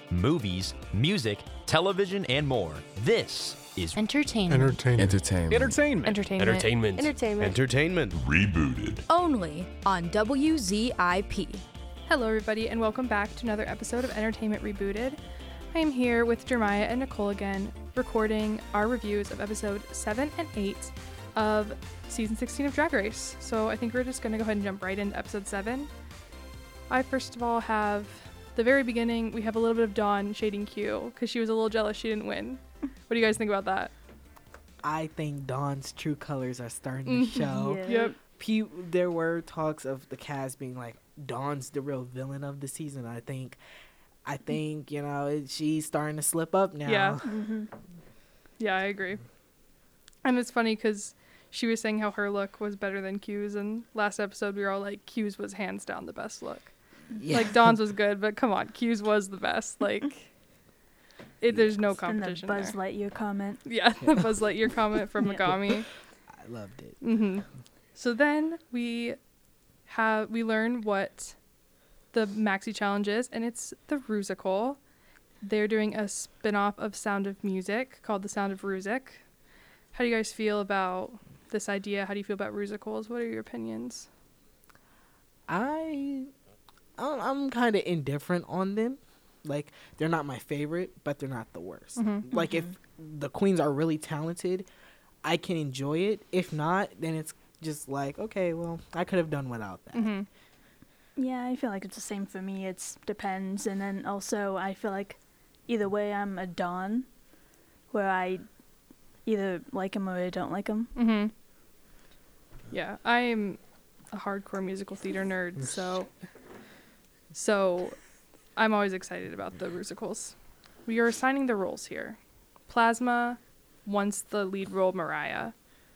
movies, music, television, and more. This is Entertainment. Rebooted. Only on WZIP. Hello, everybody, and welcome back to another episode of Entertainment Rebooted. I am here with Jeremiah and Nicole again, recording our reviews of episode 7 and 8 of season 16 of Drag Race. So I think we're just going to go ahead and jump right into episode 7. I first of all have the very beginning. We have a little bit of Dawn shading Q because she was a little jealous she didn't win. What do you guys think about that? I think Dawn's true colors are starting to show. Yep. There were talks of the cast being like, Dawn's the real villain of the season. I think, she's starting to slip up now. Yeah. Yeah, I agree. And it's funny because she was saying how her look was better than Q's, and last episode we were all like, Q's was hands down the best look. Yeah. Like, Dawn's was good, but come on, Q's was the best. Like, there's no And the competition Buzz there. Lightyear comment. Yeah, the Buzz Lightyear comment from Megami. I loved it. Mm-hmm. So then we learn what the Maxi Challenge is, and it's the Rusical. They're doing a spin-off of Sound of Music called The Sound of Rusic. How do you guys feel about this idea? How do you feel about Rusicals? What are your opinions? I'm kind of indifferent on them. Like, they're not my favorite, but they're not the worst. Like, if the queens are really talented, I can enjoy it. If not, then it's just like, okay, well, I could have done without that. Yeah, I feel like it's the same for me. It depends. And then also, I feel like either way, I'm a Dawn, where I either like him or I don't like him. Yeah, I'm a hardcore musical theater nerd, so I'm always excited about the Rusicals. We are assigning the roles here. Plasma wants the lead role, Mariah.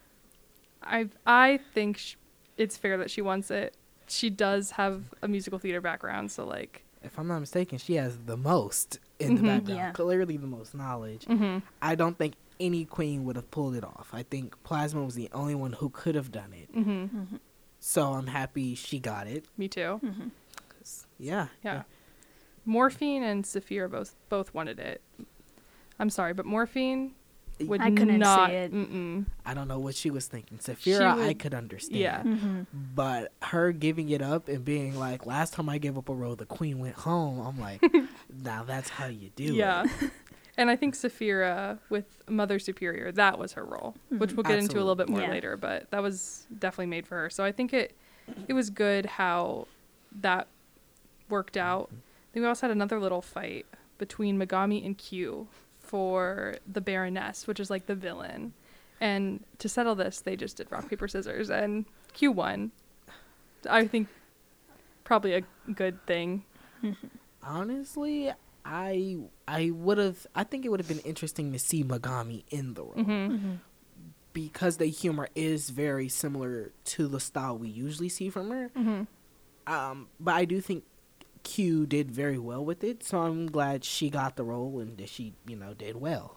I think it's fair that she wants it. She does have a musical theater background, so like, If I'm not mistaken, she has the most in the background. Yeah. Clearly the most knowledge. I don't think any queen would have pulled it off. I think Plasma was the only one who could have done it. So I'm happy she got it. me too. Yeah. Yeah. Morphine and Saphira both wanted it. I'm sorry, but Morphine would I couldn't not. see it. I don't know what she was thinking. Saphira, I would- could understand. Yeah. But her giving it up and being like, last time I gave up a role, the queen went home. I'm like, now that's how you do Yeah. it. And I think Saphira with Mother Superior, that was her role, which we'll get into a little bit more Yeah. later, but that was definitely made for her. So I think it was good how that worked out. Then we also had another little fight between Megami and Q for the Baroness, which is like the villain. And to settle this, they just did rock, paper, scissors, and Q won. I think probably a good thing. Honestly, I think it would have been interesting to see Megami in the role. Because the humor is very similar to the style we usually see from her. But I do think Q did very well with it, so I'm glad she got the role and that she, did well.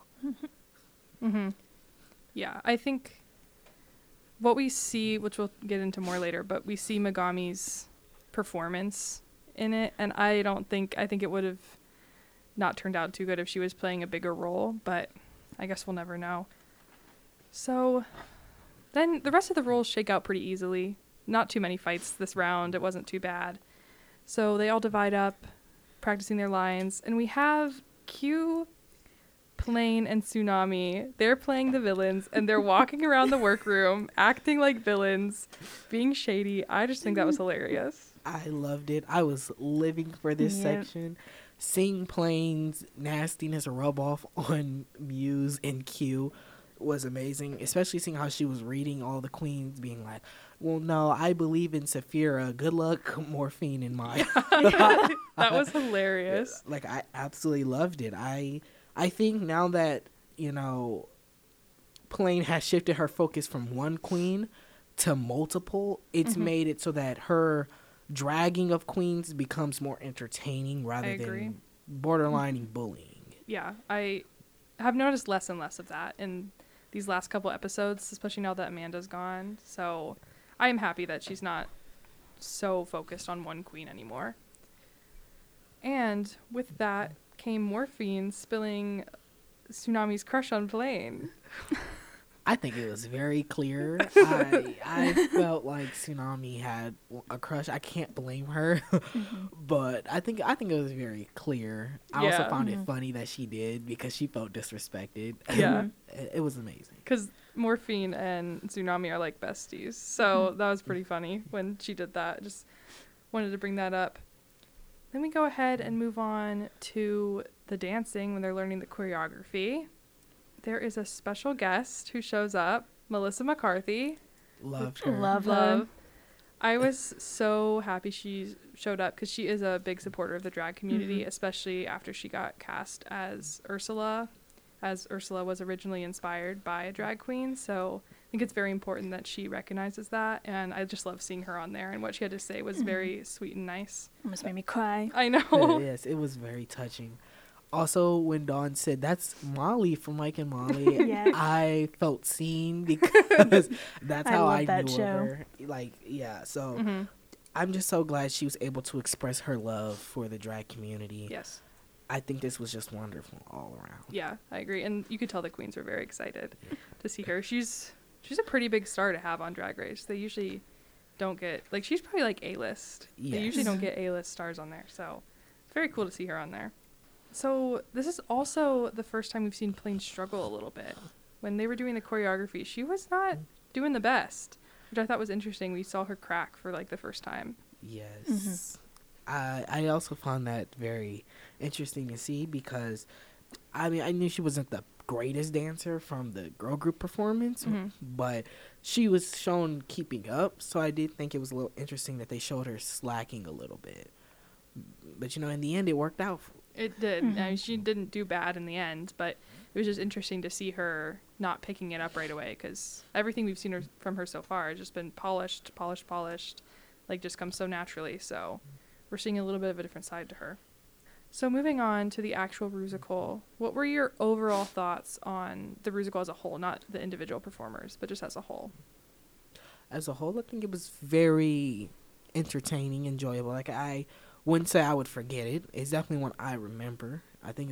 Yeah, I think what we see, which we'll get into more later, but we see Megami's performance in it, and I think it would have not turned out too good if she was playing a bigger role, but I guess we'll never know. So then the rest of the roles shake out pretty easily. Not too many fights this round. It wasn't too bad. So they all divide up, practicing their lines, and we have Q, Plane, and Tsunami. They're playing the villains, and they're walking around the workroom, acting like villains, being shady. I just think that was hilarious. I loved it. I was living for this section. Seeing Plane's nastiness rub off on Muse and Q was amazing, especially seeing how she was reading all the queens, being like, well, no, I believe in Saphira. Good luck, Morphine and Maya. That was hilarious. Like, I absolutely loved it. I think now that, Plane has shifted her focus from one queen to multiple, it's made it so that her dragging of queens becomes more entertaining rather than borderlining bullying. Yeah, I have noticed less and less of that in these last couple episodes, especially now that Amanda's gone. So I am happy that she's not so focused on one queen anymore. And with that became Morphine spilling Tsunami's crush on Blaine. I think it was very clear. I felt like Tsunami had a crush. I can't blame her, but I think it was very clear. I also Yeah. found it funny that she did because she felt disrespected. Yeah. It was amazing. Because Morphine and Tsunami are like besties. So that was pretty funny when she did that. Just wanted to bring that up. Then we go ahead and move on to the dancing when they're learning the choreography. There is a special guest who shows up, Melissa McCarthy. Loved her. Love. I was so happy she showed up because she is a big supporter of the drag community, especially after she got cast as Ursula, as Ursula was originally inspired by a drag queen. So I think it's very important that she recognizes that, and I just love seeing her on there, and what she had to say was very sweet and nice. Almost made me cry. I know. Yes, it was very touching. Also, when Dawn said, "That's Molly from Mike and Molly," Yeah. I felt seen because that's I how love I that knew of show. her. Like, yeah, so I'm just so glad she was able to express her love for the drag community. Yes. I think this was just wonderful all around. Yeah, I agree. And you could tell the queens were very excited to see her. She's a pretty big star to have on Drag Race. They usually don't get, like, she's probably like A-list. They usually Yes. don't get A-list stars on there. So it's very cool to see her on there. So this is also the first time we've seen Plain struggle a little bit. When they were doing the choreography, she was not doing the best, which I thought was interesting. We saw her crack for like the first time. Yes. I also found that very interesting to see because, I mean, I knew she wasn't the greatest dancer from the girl group performance, but she was shown keeping up. So I did think it was a little interesting that they showed her slacking a little bit. But, in the end, it worked out. It did. I mean, she didn't do bad in the end, but it was just interesting to see her not picking it up right away because everything we've seen from her so far has just been polished, like just comes so naturally. So we're seeing a little bit of a different side to her. So moving on to the actual Rusical, what were your overall thoughts on the Rusical as a whole, not the individual performers, but just as a whole? As a whole, I think it was very entertaining, enjoyable. Like, I wouldn't say I would forget it. It's definitely one I remember. I think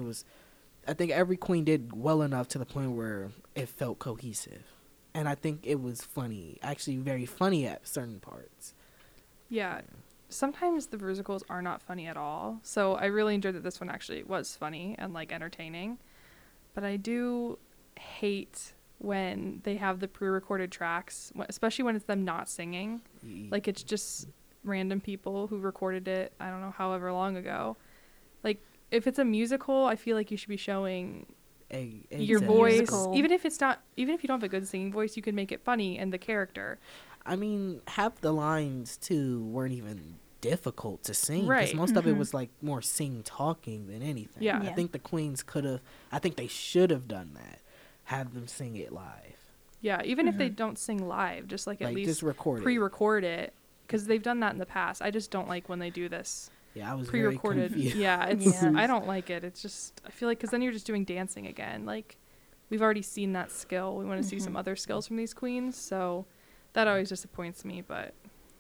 every queen did well enough to the point where it felt cohesive. And I think it was funny, actually very funny at certain parts. Yeah. Sometimes the Rusicals are not funny at all. So I really enjoyed that this one actually was funny and like entertaining. But I do hate when they have the pre-recorded tracks, especially when it's them not singing. Like it's just random people who recorded it, I don't know, however long ago. Like if it's a musical, I feel like you should be showing your voice. Musical. Even if you don't have a good singing voice, you can make it funny and the character. I mean, half the lines, too, weren't even difficult to sing. Right. Because most of it was, like, more sing-talking than anything. Yeah. I think the queens I think they should have done that. Have them sing it live. Yeah, even if they don't sing live, just like at Like, least just record it. pre-record it. Because they've done that in the past. I just don't like when they do this Yeah, I was pre-recorded. very confused. Yeah, Yeah. I don't like it. It's just, I feel like, because then you're just doing dancing again. Like, we've already seen that skill. We want to see some other skills from these queens. So that always disappoints me. But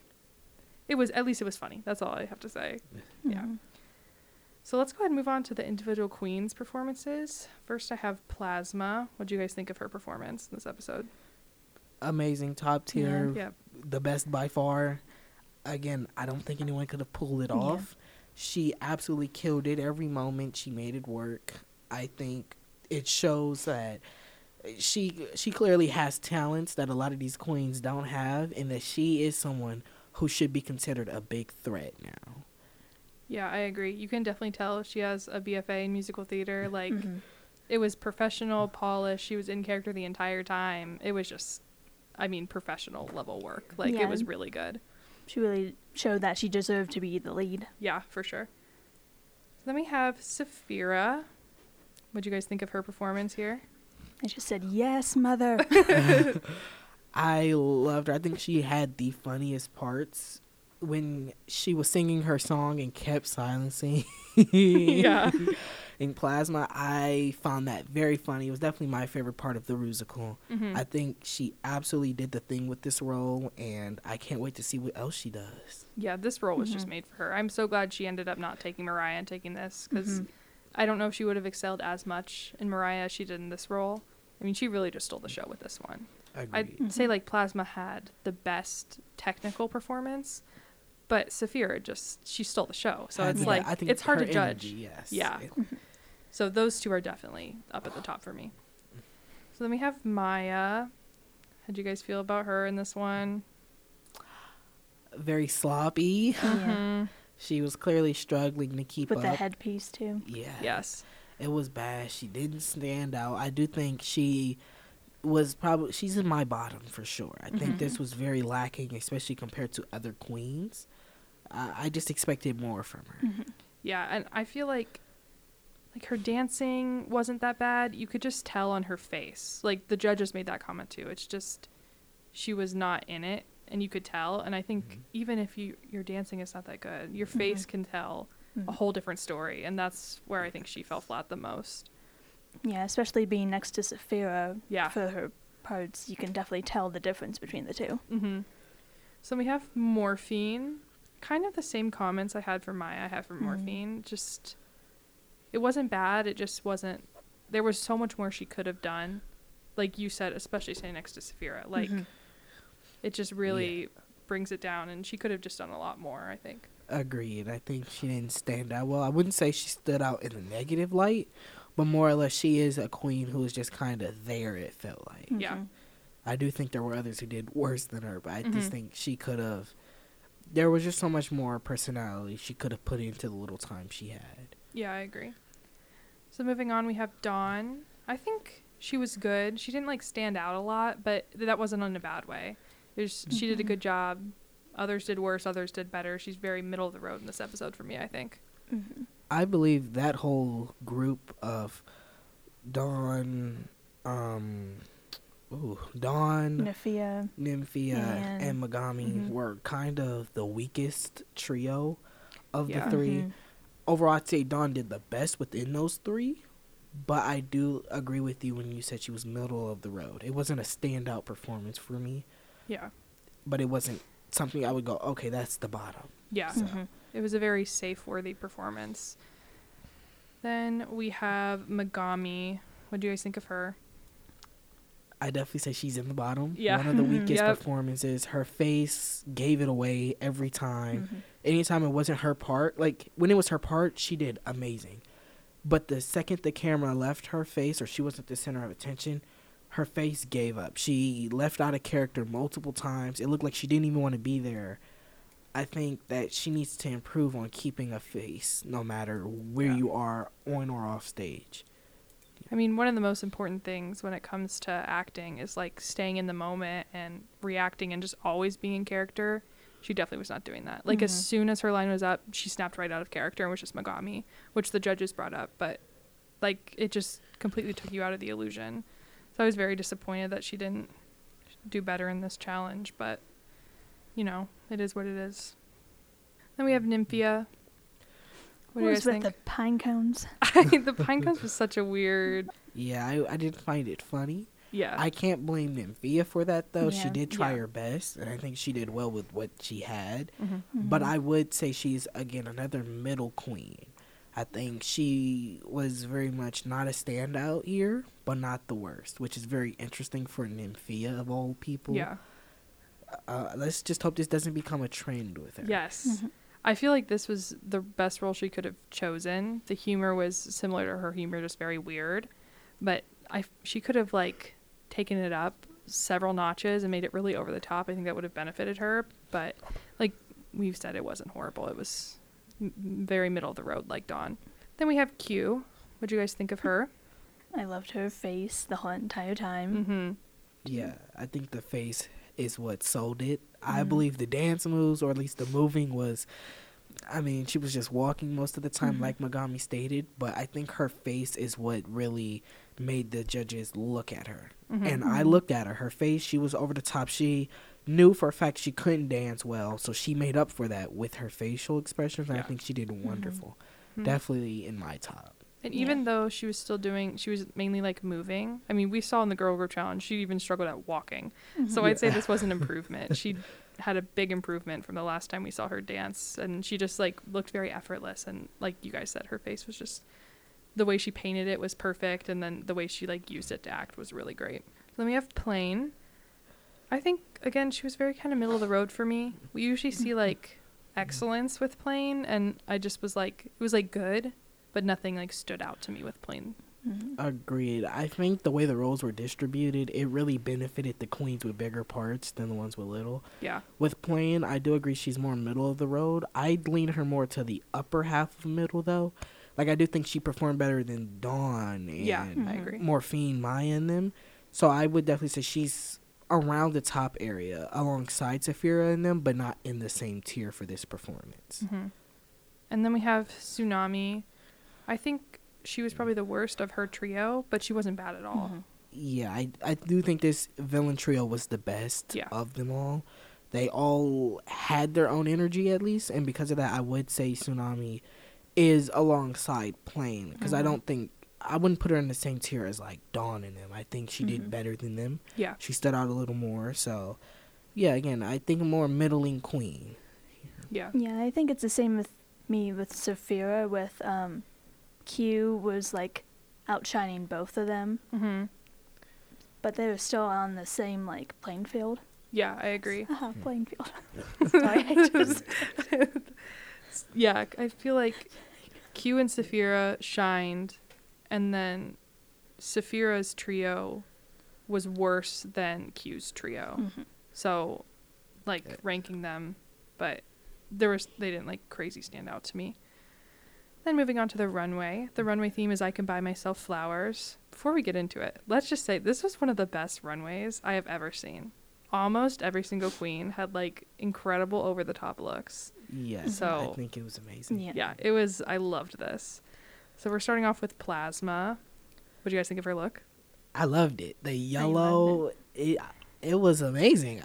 at least it was funny. That's all I have to say. Yeah. So let's go ahead and move on to the individual queens' performances. First, I have Plasma. What do you guys think of her performance in this episode? Amazing, top tier, Yeah. the best by far. Again, I don't think anyone could have pulled it off. She absolutely killed it every moment. She made it work. I think it shows that she clearly has talents that a lot of these queens don't have, and that she is someone who should be considered a big threat now. Yeah, I agree. You can definitely tell she has a BFA in musical theater. Like, it was professional, polished. She was in character the entire time. It was just, professional level work. Like, Yeah. it was really good. She really showed that she deserved to be the lead. Yeah, for sure. Then we have Saphira. What do you guys think of her performance here? I just said, yes, mother. I loved her. I think she had the funniest parts when she was singing her song and kept silencing. Yeah. In Plasma, I found that very funny. It was definitely my favorite part of the Rusical. I think she absolutely did the thing with this role, and I can't wait to see what else she does. Yeah, this role was just made for her. I'm so glad she ended up not taking Mariah and taking this, because I don't know if she would have excelled as much in Mariah as she did in this role. I mean, she really just stole the show with this one. Agreed. I'd say like Plasma had the best technical performance, but Saphira she stole the show. So it's like, I think it's hard her to judge. energy, yes. Yeah. So those two are definitely up at the top for me. So then we have Maya. How'd you guys feel about her in this one? Very sloppy. Yeah. She was clearly struggling to keep With up. the headpiece too. Yeah. Yes. It was bad. She didn't stand out. I do think she's in my bottom for sure. I think this was very lacking, especially compared to other queens. I just expected more from her. Yeah, and I feel like her dancing wasn't that bad. You could just tell on her face. Like, the judges made that comment too. It's just, she was not in it, and you could tell. And I think even if your dancing is not that good, your face can tell a whole different story. And that's where I think she fell flat the most. Yeah, especially being next to Saphira Yeah. for her parts, you can definitely tell the difference between the two. So we have Morphine. Kind of the same comments I had for Maya, I had for Morphine. Just, it wasn't bad. It just wasn't. There was so much more she could have done. Like you said, especially standing next to Saphira. Like, it just really brings it down. And she could have just done a lot more, I think. Agreed. I think she didn't stand out well. I wouldn't say she stood out in a negative light, but more or less she is a queen who is just kind of there, it felt like. Yeah. I do think there were others who did worse than her, but I just think she could have. There was just so much more personality she could have put into the little time she had. Yeah, I agree. So moving on, we have Dawn. I think she was good. She didn't, like, stand out a lot, but that wasn't in a bad way. She did a good job. Others did worse. Others did better. She's very middle of the road in this episode for me, I think. I believe that whole group of Dawn, Nymphia, and Megami were kind of the weakest trio of the three. Overall, I'd say Dawn did the best within those three, but I do agree with you when you said she was middle of the road. It wasn't a standout performance for me. Yeah. But it wasn't something I would go, okay, that's the bottom. Yeah. It was a very safe-worthy performance. Then we have Megami. What do you guys think of her? I definitely say she's in the bottom. Yeah. One of the weakest performances. Her face gave it away every time. Anytime it wasn't her part, like when it was her part, she did amazing. But the second the camera left her face or she wasn't the center of attention, her face gave up. She left out of character multiple times. It looked like she didn't even want to be there. I think that she needs to improve on keeping a face no matter where you are on or off stage. I mean, one of the most important things when it comes to acting is, like, staying in the moment and reacting and just always being in character. She definitely was not doing that. Like, as soon as her line was up, she snapped right out of character and was just Megami, which the judges brought up. But, like, it just completely took you out of the illusion. So I was very disappointed that she didn't do better in this challenge. But, you know, it is what it is. Then we have Nymphia. What do you guys with think? the pine cones? The pine cones was such a weird... Yeah, I didn't find it funny. Yeah. I can't blame Nymphia for that, though. Yeah. She did try Yeah. her best, and I think she did well with what she had. But I would say she's, again, another middle queen. I think she was very much not a standout here, but not the worst, which is very interesting for Nymphia, of all people. Yeah. Let's just hope this doesn't become a trend with her. Yes. I feel like this was the best role she could have chosen. The humor was similar to her humor, just very weird. But she could have, like, taken it up several notches and made it really over the top. I think that would have benefited her. But, like we've said, it wasn't horrible. It was very middle of the road, like Dawn. Then we have Q. What do you guys think of her? I loved her face the whole entire time. Yeah, I think the face is what sold it. I believe the dance moves, or at least the moving, was... I mean, she was just walking most of the time, like Megami stated, but I think her face is what really made the judges look at her. And I looked at her. Her face, she was over the top. She knew for a fact she couldn't dance well, so she made up for that with her facial expressions, and I think she did wonderful. Definitely in my top. And even though she was still she was mainly, like, moving. I mean, we saw in the Girl Group Challenge, she even struggled at walking. So I'd say this was an improvement. She had a big improvement from the last time we saw her dance. And she just, like, looked very effortless. And like you guys said, her face was just the way she painted it was perfect, and then the way she like used it to act was really great. Then we have Plain. I think again she was very kind of middle of the road for me. We usually see like excellence with Plain, and I just was like, it was like good, but nothing like stood out to me with Plain. Agreed. I think the way the roles were distributed, it really benefited the queens with bigger parts than the ones with little. Yeah. With Plain, I do agree she's more middle of the road. I'd lean her more to the upper half of middle, though. Like, I do think she performed better than Dawn and Yeah, I agree. Morphine, Maya, and them. So I would definitely say she's around the top area alongside Saphira and them, but not in the same tier for this performance. And then we have Tsunami. I think she was probably the worst of her trio, but she wasn't bad at all. Yeah, I do think this villain trio was the best of them all. They all had their own energy at least, and because of that, I would say Tsunami is alongside Plain, because I wouldn't put her in the same tier as like Dawn and them. I think she did better than them. Yeah. She stood out a little more. So, yeah, again, I think a more middling queen. Yeah. Yeah, I think it's the same with me with Saphira. With Q was like outshining both of them, but they were still on the same like playing field. Yeah, I agree. Playing field. Sorry, I just Yeah, I feel like Q and Saphira shined, and then Saphira's trio was worse than Q's trio. So, like, ranking them, but they didn't like crazy stand out to me. Then moving on to the runway. The runway theme is I Can Buy Myself Flowers. Before we get into it, let's just say this was one of the best runways I have ever seen. Almost every single queen had like incredible over the top looks. Yes, So- I think it was amazing. Yeah, it was. I loved this. So we're starting off with Plasma. What do you guys think of her look? I loved it. The yellow, it was amazing.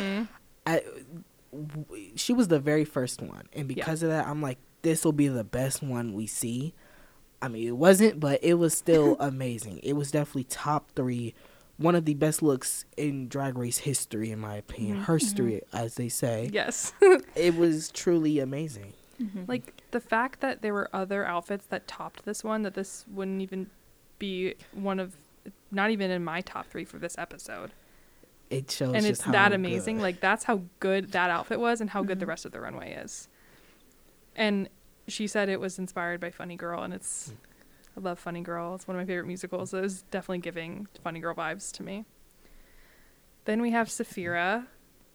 She was the very first one, and because of that, I'm like, this will be the best one we see. I mean, it wasn't, but it was still amazing. It was definitely top 3, one of the best looks in Drag Race history, in my opinion. Herstory, as they say. Yes. It was truly amazing. Like, the fact that there were other outfits that topped this one, that this wouldn't even be one of, not even in my top 3 for this episode. It shows And just it's how that amazing. good. Like, that's how good that outfit was and how good the rest of the runway is. And she said it was inspired by Funny Girl, and I love Funny Girl. It's one of my favorite musicals. It was definitely giving Funny Girl vibes to me. Then we have Saphira.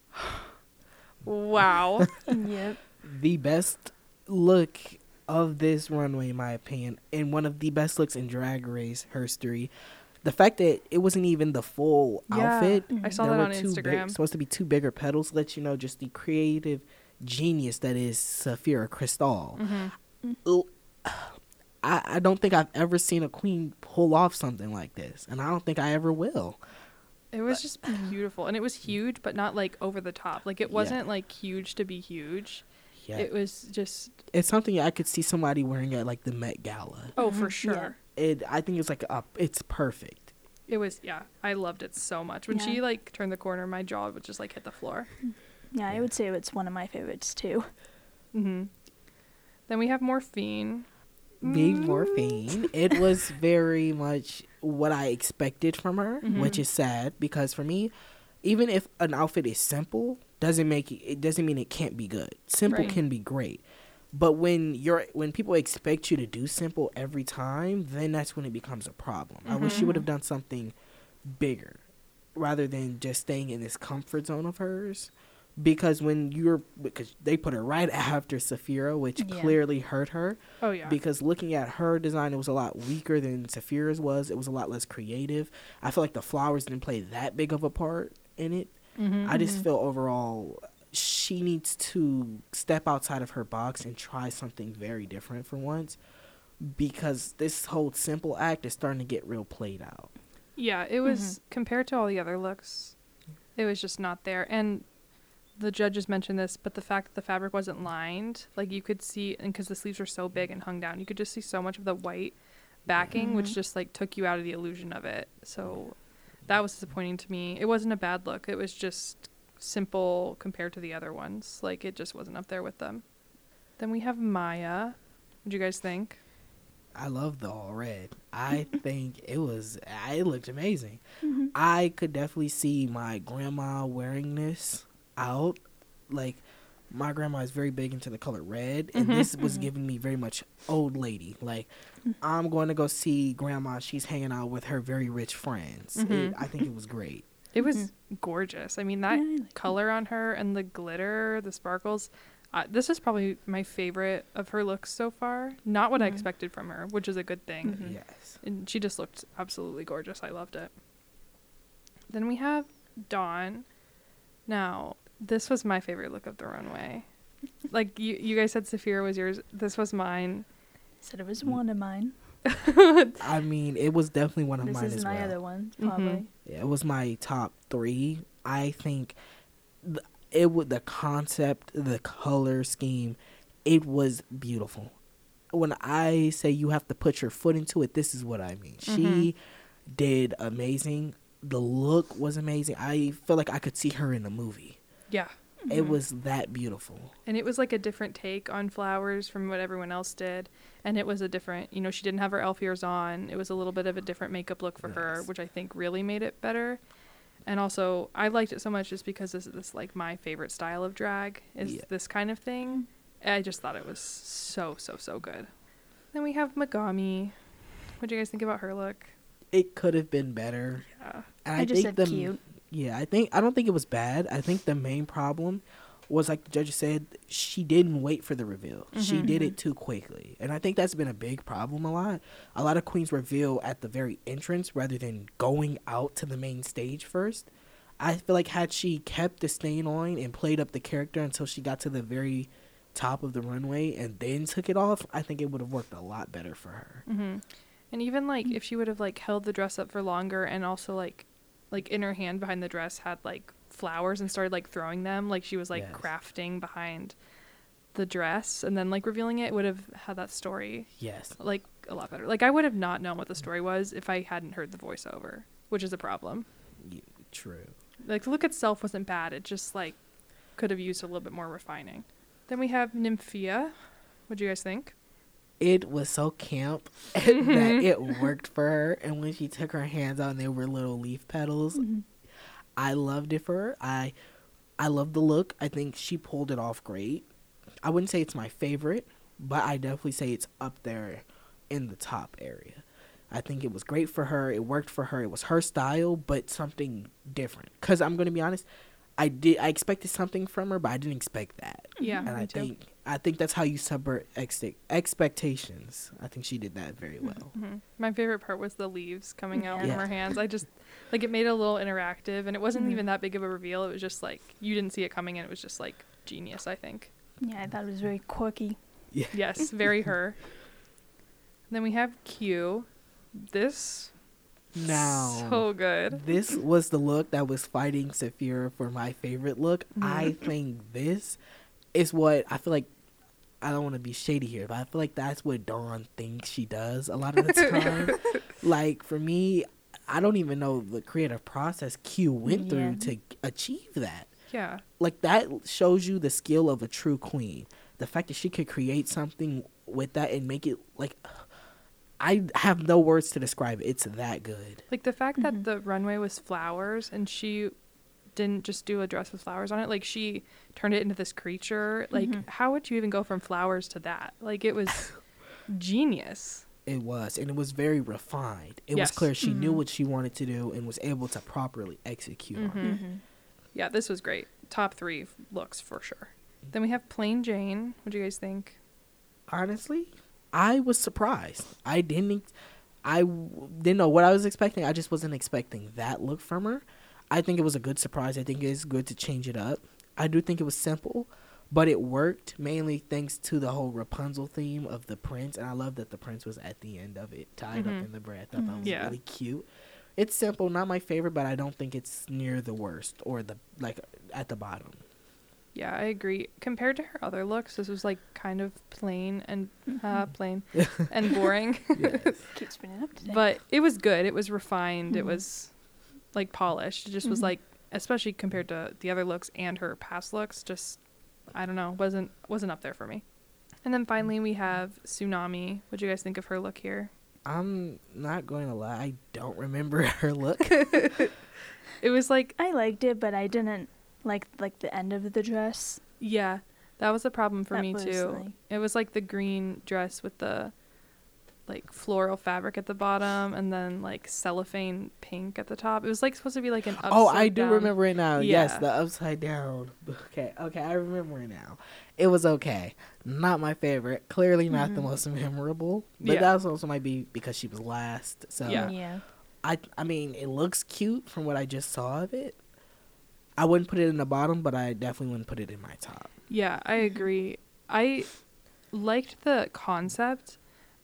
Wow. Yep. The best look of this runway, in my opinion, and one of the best looks in Drag Race history. The fact that it wasn't even the full outfit. I saw there that were on two Instagram. supposed to be 2 bigger petals, let you know just the creative genius that is Saphira Crystal. I don't think I've ever seen a queen pull off something like this, and I don't think I ever will. It was just beautiful. And it was huge, but not like over the top. Like, it wasn't like huge to be huge. Yeah, It was just, it's something I could see somebody wearing at like the Met Gala. oh, for sure. I think it's like it's perfect. It was, yeah. I loved it so much. When she like turned the corner, my jaw would just like hit the floor. Yeah, I would say it's one of my favorites too. Then we have Morphine. Being Morphine, it was very much what I expected from her, which is sad because for me, even if an outfit is simple, doesn't mean it can't be good. Simple Right. can be great. But when people expect you to do simple every time, then that's when it becomes a problem. I wish she would have done something bigger rather than just staying in this comfort zone of hers. Because because they put her right after Saphira, which clearly hurt her. Oh, yeah. Because looking at her design, it was a lot weaker than Saphira's was. It was a lot less creative. I feel like the flowers didn't play that big of a part in it. I just feel overall she needs to step outside of her box and try something very different for once. Because this whole simple act is starting to get real played out. Yeah, it was, compared to all the other looks, it was just not there. And the judges mentioned this, but the fact that the fabric wasn't lined, like you could see, and because the sleeves were so big and hung down, you could just see so much of the white backing, which just like took you out of the illusion of it. So that was disappointing to me. It wasn't a bad look. It was just simple compared to the other ones. Like, it just wasn't up there with them. Then we have Maya. What do you guys think? I love the all red. I think it looked amazing. I could definitely see my grandma wearing this out. Like, my grandma is very big into the color red, and this was giving me very much old lady. Like, I'm going to go see grandma. She's hanging out with her very rich friends. I think it was great. It was gorgeous. I mean, that color on her and the glitter, the sparkles. This is probably my favorite of her looks so far. Not what I expected from her, which is a good thing. Yes. And she just looked absolutely gorgeous. I loved it. Then we have Dawn. Now, this was my favorite look of the runway. Like, you guys said Saphira was yours. This was mine. Said it was one of mine. I mean, it was definitely one of This mine is as my well. other one, probably. Yeah, it was my top 3. I think the concept, the color scheme, it was beautiful. When I say you have to put your foot into it, this is what I mean. She did amazing. The look was amazing. I feel like I could see her in a movie. Yeah. It was that beautiful. And it was like a different take on flowers from what everyone else did. And it was a different, she didn't have her elf ears on. It was a little bit of a different makeup look for her, which I think really made it better. And also, I liked it so much just because this is like my favorite style of drag is this kind of thing. I just thought it was so, so, so good. Then we have Megami. What do you guys think about her look? It could have been better. Yeah. And I just said cute. Yeah, I don't think it was bad. I think the main problem was, like the judges said, she didn't wait for the reveal. She did it too quickly. And I think that's been a big problem a lot. A lot of queens reveal at the very entrance rather than going out to the main stage first. I feel like had she kept the stain on and played up the character until she got to the very top of the runway and then took it off, I think it would have worked a lot better for her. And even like if she would have like held the dress up for longer and also like in her hand behind the dress had like flowers and started like throwing them, like she was like crafting behind the dress and then like revealing it, would have had that story like a lot better. Like I would have not known what the story was if I hadn't heard the voiceover, which is a problem. True. Like the look itself wasn't bad, it just like could have used a little bit more refining. Then we have Nymphia. What do you guys think? It was so camp that it worked for her. And when she took her hands out and they were little leaf petals, I loved it for her. I love the look. I think she pulled it off great. I wouldn't say it's my favorite, but I definitely say it's up there in the top area. I think it was great for her. It worked for her. It was her style, but something different. Because I'm going to be honest, I expected something from her, but I didn't expect that. Yeah, and I think that's how you subvert expectations. I think she did that very well. My favorite part was the leaves coming out from her hands. I just like it made it a little interactive, and it wasn't even that big of a reveal. It was just like you didn't see it coming, and it was just like genius. I think. Yeah, I thought it was very quirky. Yeah. Yes, very her. Then we have Q. This. Now, so good. This was the look that was fighting Saphira for my favorite look. I think this is what I feel like. I don't want to be shady here, but I feel like that's what Dawn thinks she does a lot of the time. Like, for me, I don't even know the creative process Q went through to achieve that. Yeah. Like, that shows you the skill of a true queen. The fact that she could create something with that and make it, like, I have no words to describe it. It's that good. Like, the fact that the runway was flowers and she didn't just do a dress with flowers on it. Like, she turned it into this creature. Like, how would you even go from flowers to that? Like, it was genius. It was. And it was very refined. It was clear she knew what she wanted to do and was able to properly execute on it. Yeah, this was great. Top 3 looks for sure. Then we have Plain Jane. What do you guys think? Honestly, I was surprised. I didn't know what I was expecting. I just wasn't expecting that look from her. I think it was a good surprise. I think it's good to change it up. I do think it was simple, but it worked mainly thanks to the whole Rapunzel theme of the prince. And I love that the prince was at the end of it, tied up in the braid. I thought that was really cute. It's simple, not my favorite, but I don't think it's near the worst or at the bottom. Yeah, I agree. Compared to her other looks, this was like kind of plain and plain and boring. Keep spinning up today. But it was good. It was refined. It was like polished. It just was like, especially compared to the other looks and her past looks, just I don't know, wasn't up there for me. And then finally we have Tsunami. What do you guys think of her look here? I'm not going to lie, I don't remember her look. It was like, I liked it, but I didn't like the end of the dress. yeah, that was a problem for That me was, too. like- It was like the green dress with the like floral fabric at the bottom and then like cellophane pink at the top. It was like supposed to be like an upside Oh, I do down. remember it now. Yes, Yeah. the upside down. Okay, I remember it now. It was okay. Not my favorite. Clearly not the most memorable. But Yeah. that also might be because she was last. So Yeah. Yeah. I mean, it looks cute from what I just saw of it. I wouldn't put it in the bottom, but I definitely wouldn't put it in my top. Yeah, I agree. I liked the concept.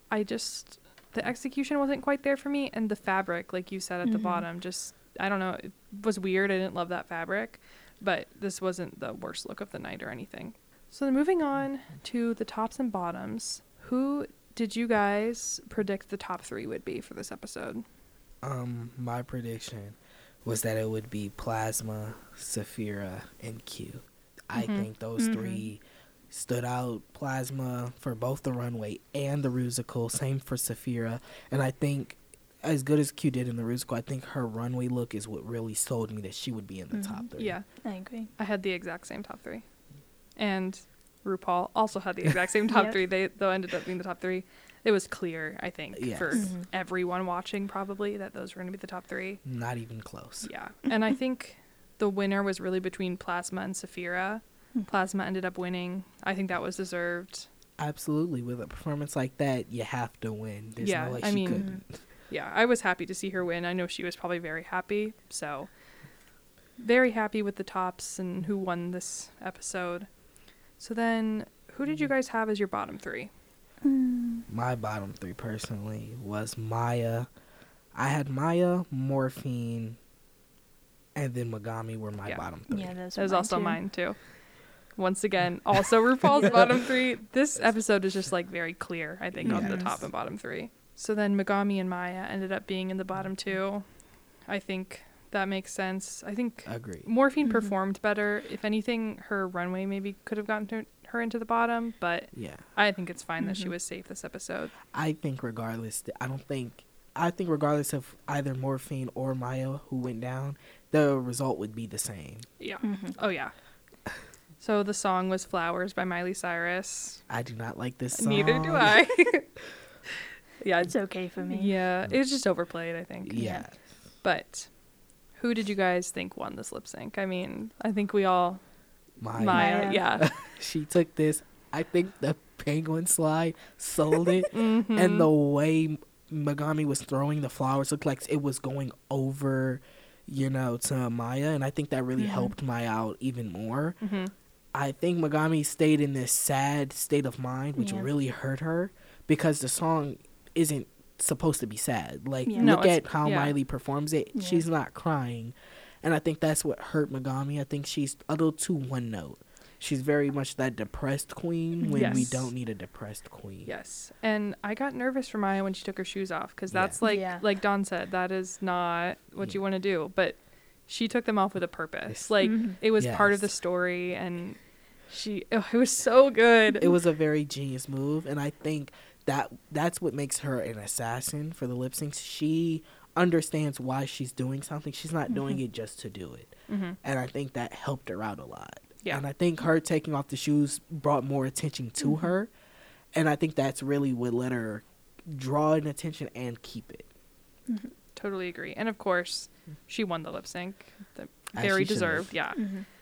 The execution wasn't quite there for me, and the fabric, like you said at the bottom, just, I don't know, it was weird. I didn't love that fabric, but this wasn't the worst look of the night or anything. So then moving on to the tops and bottoms, who did you guys predict the top 3 would be for this episode? My prediction was that it would be Plasma, Saphira, and Q. I think those 3 stood out. Plasma for both the runway and the Rusical. Same for Saphira. And I think as good as Q did in the Rusical, I think her runway look is what really sold me that she would be in the top 3. Yeah, I agree. I had the exact same top 3. And RuPaul also had the exact same top Yep. 3. They though ended up being the top 3. It was clear, I think, Yes. for everyone watching probably that those were going to be the top 3. Not even close. Yeah. And I think the winner was really between Plasma and Saphira. Plasma ended up winning. I think that was deserved. Absolutely. With a performance like that, you have to win. There's Yeah, no way I she mean, couldn't. Yeah, I was happy to see her win. I know she was probably very happy. So, very happy with the tops and who won this episode. So then, who did you guys have as your bottom 3? My bottom 3 personally was Maya. I had Maya, Morphine, and then Megami were my Yeah. bottom 3. Yeah, those That was were also too. mine too. Once again, also RuPaul's bottom 3. This episode is just like very clear, I think, on the Yes. top and bottom 3. So then Megami and Maya ended up being in the bottom 2. I think that makes sense. I think Agreed. Morphine performed better. If anything, her runway maybe could have gotten her into the bottom, but Yeah. I think it's fine that she was safe this episode. I think regardless, I think regardless of either Morphine or Maya who went down, the result would be the same. Yeah. Oh, yeah. So the song was Flowers by Miley Cyrus. I do not like this song. Neither do I. Yeah, It's okay for me. yeah, it was just overplayed, I think. Yeah. But who did you guys think won this lip sync? I mean, I think we all Maya. Maya, yeah. She took this. I think the penguin slide sold it. Mm-hmm. And the way Megami was throwing the flowers looked like it was going over, to Maya. And I think that really helped Maya out even more. Mm-hmm. I think Megami stayed in this sad state of mind, which Yeah. really hurt her because the song isn't supposed to be sad. Like, Yeah. No, look it's- at how yeah. Miley performs it. Yeah. She's not crying. And I think that's what hurt Megami. I think she's a little too one note. She's very much that depressed queen when we Yes. don't need a depressed queen. Yes. And I got nervous for Maya when she took her shoes off because that's Yeah. like Dawn said, that is not what you want to do. But she took them off with a purpose. Yes. Like, it was part of the Yes. story, and it was so good. It was a very genius move, and I think that's what makes her an assassin for the lip syncs. She understands why she's doing something. She's not doing it just to do it. And I think that helped her out a lot. Yeah. And I think her taking off the shoes brought more attention to her. And I think that's really what let her draw an attention and keep it. Totally agree. And of course, she won the lip sync. As Very she should've. deserved. Yeah.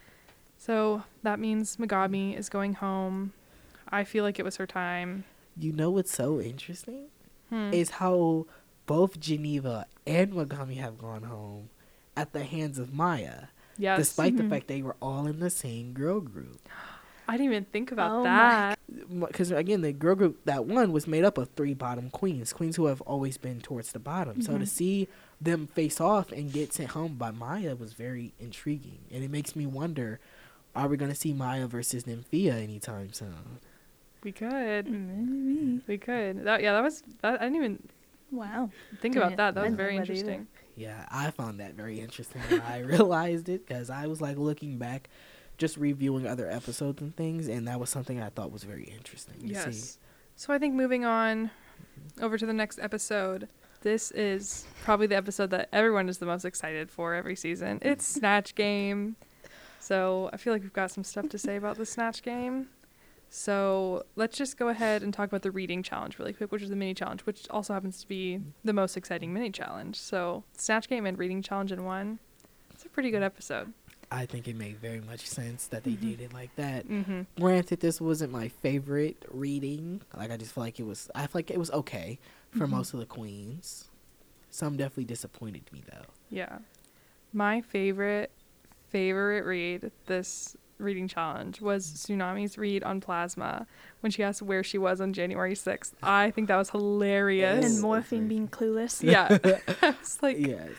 So that means Megami is going home. I feel like it was her time. You know what's so interesting? Hmm. Is how both Geneva and Megami have gone home at the hands of Maya. Yes. Despite the fact they were all in the same girl group. I didn't even think about Oh my that. Because again, the girl group that won was made up of 3 bottom queens who have always been towards the bottom. So to see them face off and get sent home by Maya was very intriguing, and it makes me wonder, are we going to see Maya versus Nymphia anytime soon? We could. Maybe. We could. That was. I didn't even Wow. think Didn't about that. That was think very about it either. interesting. Yeah, I found that very interesting when I realized it, because I was like looking back just reviewing other episodes and things, and that was something I thought was very interesting to see. Yes. So I think moving on over to the next episode, this is probably the episode that everyone is the most excited for every season. It's Snatch Game. So I feel like we've got some stuff to say about the Snatch Game. So let's just go ahead and talk about the reading challenge really quick, which is the mini challenge, which also happens to be the most exciting mini challenge. So Snatch Game and reading challenge in one. It's a pretty good episode. I think it made very much sense that they did it like that. Mm-hmm. Granted, this wasn't my favorite reading. Like, I just feel like I feel like it was okay for most of the queens. Some definitely disappointed me, though. Yeah. My favorite read this reading challenge was Tsunami's read on Plasma when she asked where she was on January 6th. I think that was hilarious. And Morphine being clueless. Yeah. I was like, Yes.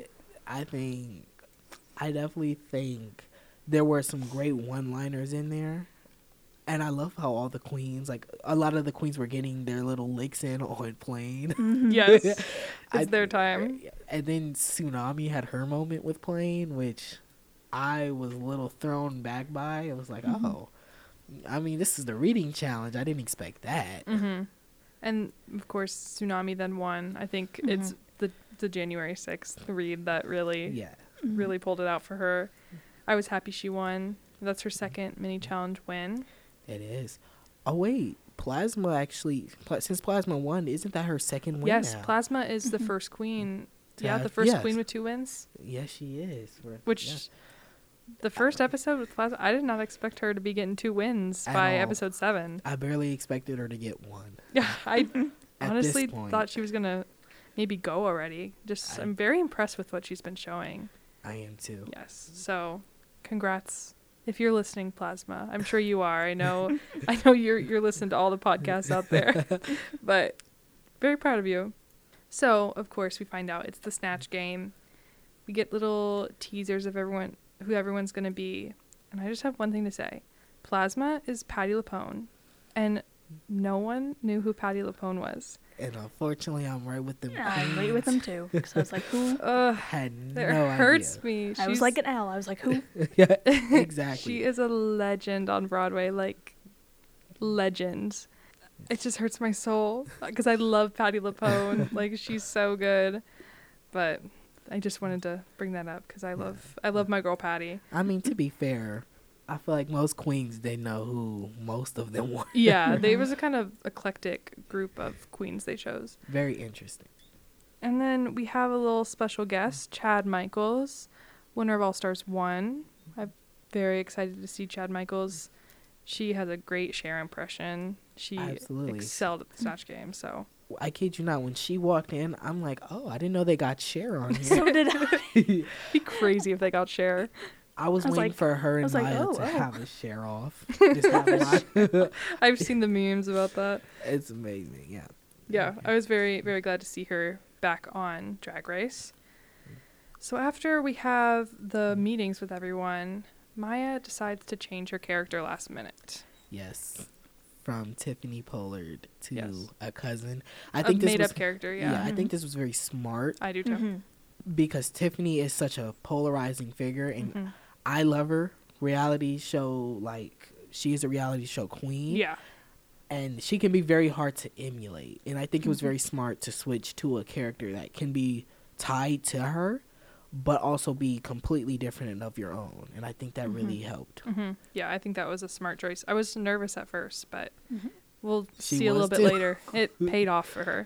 I definitely think there were some great one-liners in there. And I love how all the queens, like, a lot of the queens were getting their little licks in on Plane. yes, it's their time. And then Tsunami had her moment with Plane, which I was a little thrown back by. I was like, oh, I mean, this is the reading challenge. I didn't expect that. Mm-hmm. And, of course, Tsunami then won. I think it's the January 6th read that really pulled it out for her. I was happy she won. That's her second mini challenge win. It is. Oh, wait. Plasma actually, since Plasma won, isn't that her second win Yes, now? Plasma is the first queen. Yeah, have- the first yes. queen with 2 wins. Yes, she is. Which, yes. the first episode with Plasma, I did not expect her to be getting 2 wins At by all. episode 7. I barely expected her to get one. Yeah, I At honestly this point. thought she was going to maybe go already. I'm very impressed with what she's been showing. I am too. Yes. So, congrats. If you're listening, Plasma, I'm sure you are. I know you're listening to all the podcasts out there, but very proud of you. So, of course, we find out it's the Snatch Game. We get little teasers of who everyone's going to be. And I just have one thing to say. Plasma is Patti LuPone, and no one knew who Patti LuPone was. And unfortunately, I'm right with them. Yeah, I'm right with them too. Because I was like, who? Had It no hurts idea. me. I was like an owl. I was like, who? Yeah, exactly. She is a legend on Broadway, like, legend. It just hurts my soul because I love Patti LuPone. Like, she's so good. But I just wanted to bring that up because I love my girl Patti. I mean, to be fair, I feel like most queens, they know who most of them were. Yeah, there was a kind of eclectic group of queens they chose. Very interesting. And then we have a little special guest, Chad Michaels, winner of All Stars 1. I'm very excited to see Chad Michaels. She has a great Cher impression. She Absolutely. excelled at the Snatch Game, so. I kid you not, when she walked in, I'm like, oh, I didn't know they got Cher on here. So did I. It'd be crazy if they got Cher. I was waiting like- for her I and was like, Maya oh, to oh. have a share off. Just have one. I've seen the memes about that. It's amazing, yeah. Yeah, I was very, very glad to see her back on Drag Race. So after we have the meetings with everyone, Maya decides to change her character last minute. Yes. From Tiffany Pollard to Yes. a cousin. I A think this made-up was, character, yeah. I think this was very smart I do too. Mm-hmm. because Tiffany is such a polarizing figure, and Mm-hmm. I love her. Reality show, like, she is a reality show queen. Yeah. And she can be very hard to emulate. And I think it was very smart to switch to a character that can be tied to her, but also be completely different and of your own. And I think that really helped. hmm Yeah, I think that was a smart choice. I was nervous at first, but we'll She see a little was bit too. later. It paid off for her.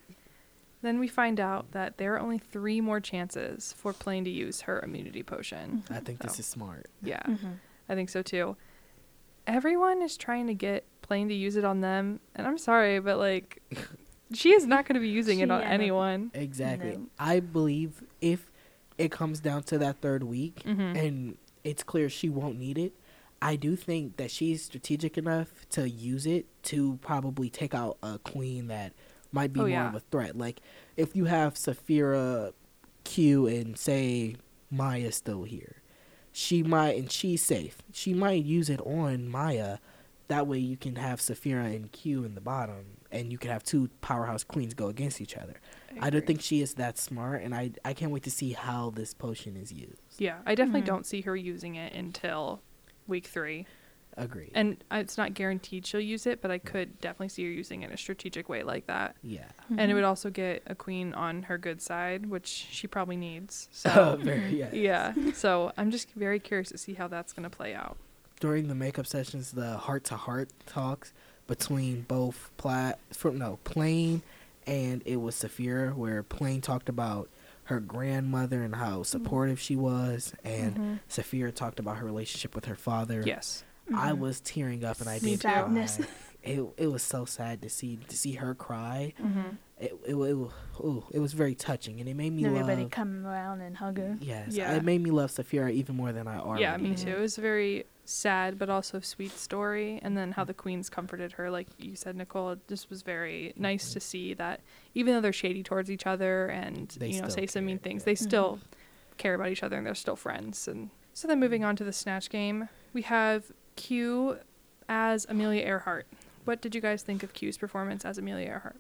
Then we find out that there are only 3 more chances for Plane to use her immunity potion. I think this So. is smart. Yeah, Mm-hmm. I think so too. Everyone is trying to get Plane to use it on them, and I'm sorry, but like, she is not going to be using it on Yeah. anyone. Exactly. No. I believe if it comes down to that third week Mhm. and it's clear she won't need it, I do think that she's strategic enough to use it to probably take out a queen that might be Oh, more yeah. of a threat. Like, if you have Saphira, Q, and say Maya still here, she might, and she's safe, she might use it on Maya. That way you can have Saphira and Q in the bottom, and you can have 2 powerhouse queens go against each other. I don't agree. think she is that smart, and I can't wait to see how this potion is used. Yeah, I definitely Mhm. don't see her using it until week 3. Agreed. And it's not guaranteed she'll use it, but I could definitely see her using it in a strategic way like that. Yeah. And it would also get a queen on her good side, which she probably needs. So Very, yeah. So I'm just very curious to see how that's going to play out. During the makeup sessions, the heart-to-heart talks between both Plane and it was Saphira, where Plane talked about her grandmother and how supportive she was, and Saphira talked about her relationship with her father. Yes. I was tearing up, and I Me did too. cry. Sadness. It was so sad to see her cry. It was very touching, and it made me Everybody love. come around and hug her. Yes, Yeah. it made me love Saphira even more than I already. Yeah, me did. too. It was a very sad but also sweet story. And then how the queens comforted her, like you said, Nicole, it just was very nice to see that even though they're shady towards each other and, They you know, still say some mean care, things, yeah. they still care about each other and they're still friends. And so then moving on to the Snatch Game, we have Q as Amelia Earhart. What did you guys think of Q's performance as Amelia Earhart?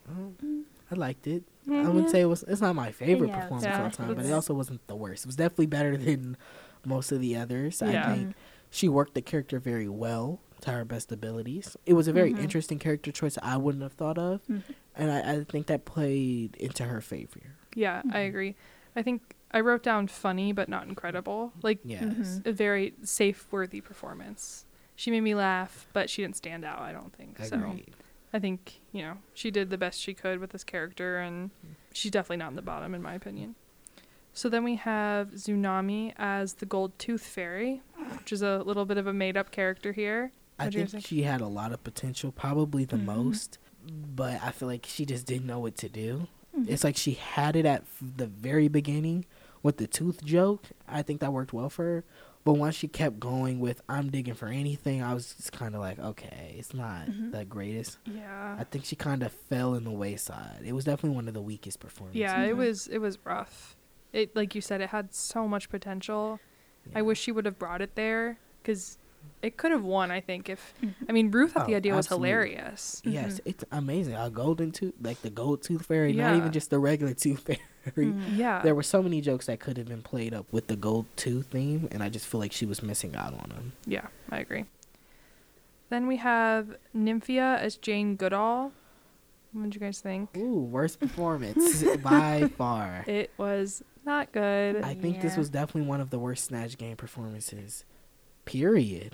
I liked it. I wouldn't say it's not my favorite Yeah, performance yeah. of all time, but it Yeah. also wasn't the worst. It was definitely better than most of the others. Yeah. I think she worked the character very well to her best abilities. It was a very interesting character choice I wouldn't have thought of, and I think that played into her favor. Yeah, I agree. I think I wrote down funny but not incredible. Like, Yes. a very safe, worthy performance. She made me laugh, but she didn't stand out, I don't think. So Agreed. I think, you know, she did the best she could with this character, and she's definitely not in the bottom, in my opinion. So then we have Tsunami as the Gold Tooth Fairy, which is a little bit of a made-up character here. I What'd you guys think she had a lot of potential, probably the most, but I feel like she just didn't know what to do. It's like she had it at the very beginning with the tooth joke. I think that worked well for her. But once she kept going with I'm digging for anything, I was just kind of like, okay, it's not the greatest. Yeah. I think she kind of fell in the wayside. It was definitely one of the weakest performances. Yeah, it was rough. It, like you said, it had so much potential. I Yeah. wish she would have brought it there, because it could have won, I think, if... I mean, Ruth thought the Oh, idea was absolutely. hilarious. Yes, it's amazing. A golden tooth, like the gold tooth fairy, not Yeah. even just the regular tooth fairy. Yeah. There were so many jokes that could have been played up with the gold tooth theme, and I just feel like she was missing out on them. Yeah, I agree. Then we have Nymphia as Jane Goodall. What did you guys think? Ooh, worst performance by far. It was not good. I think this Yeah. was definitely one of the worst Snatch Game performances. Period.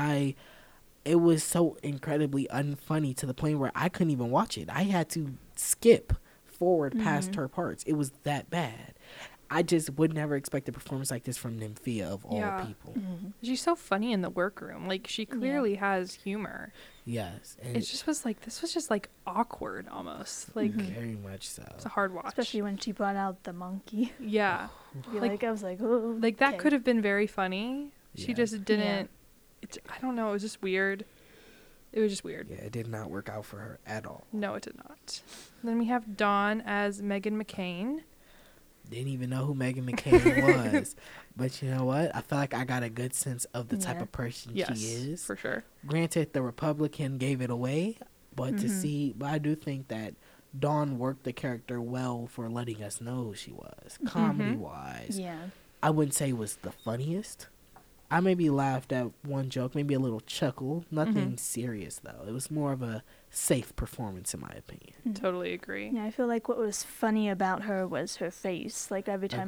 It was so incredibly unfunny to the point where I couldn't even watch it. I had to skip forward past her parts. It was that bad. I just would never expect a performance like this from Nymphia of all Yeah. people. She's so funny in the workroom. Like, she clearly has humor. Yes, and It just was like, this was just like awkward almost. Like, very much so. it's a hard watch. Especially when she brought out the monkey. Yeah. I was like, oh. Like, that okay. could have been very funny. She Yes. just didn't. I don't know. It was just weird. It was just weird. Yeah, it did not work out for her at all. No, it did not. Then we have Dawn as Meghan McCain. Didn't even know who Meghan McCain was. But you know what? I feel like I got a good sense of the type Yeah. of person Yes, she is. for sure. Granted, the Republican gave it away, but but I do think that Dawn worked the character well for letting us know who she was. Comedy wise, Yeah. I wouldn't say it was the funniest. I maybe laughed at one joke, maybe a little chuckle. Nothing serious though. It was more of a safe performance in my opinion. Totally agree. Yeah, I feel like what was funny about her was her face. Like every time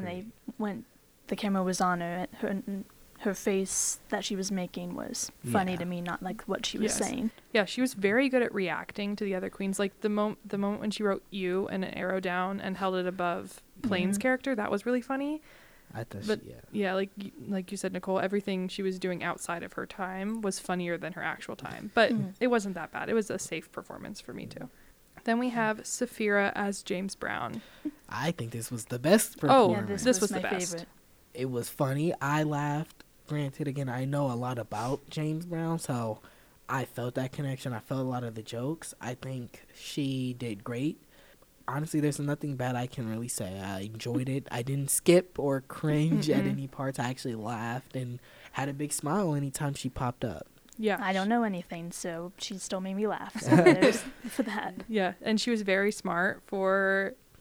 the camera was on her, her face that she was making was funny Yeah. to me, not like what she was Yes. saying. Yeah, she was very good at reacting to the other queens. Like the moment when she wrote "you" and an arrow down and held it above Plain's character, that was really funny. I thought But she, yeah. yeah, like you said, Nicole, everything she was doing outside of her time was funnier than her actual time. But it wasn't that bad. It was a safe performance for me too. Then we have Saphira as James Brown. I think this was the best Oh, performance. Yeah, this was my the best. favorite. It was funny. I laughed. Granted, again, I know a lot about James Brown, so I felt that connection. I felt a lot of the jokes. I think she did great. Honestly, there's nothing bad I can really say. I enjoyed it. I didn't skip or cringe at any parts. I actually laughed and had a big smile anytime she popped up. Yeah, I don't know anything, so she still made me laugh. So there's for that. Yeah, and she was very smart for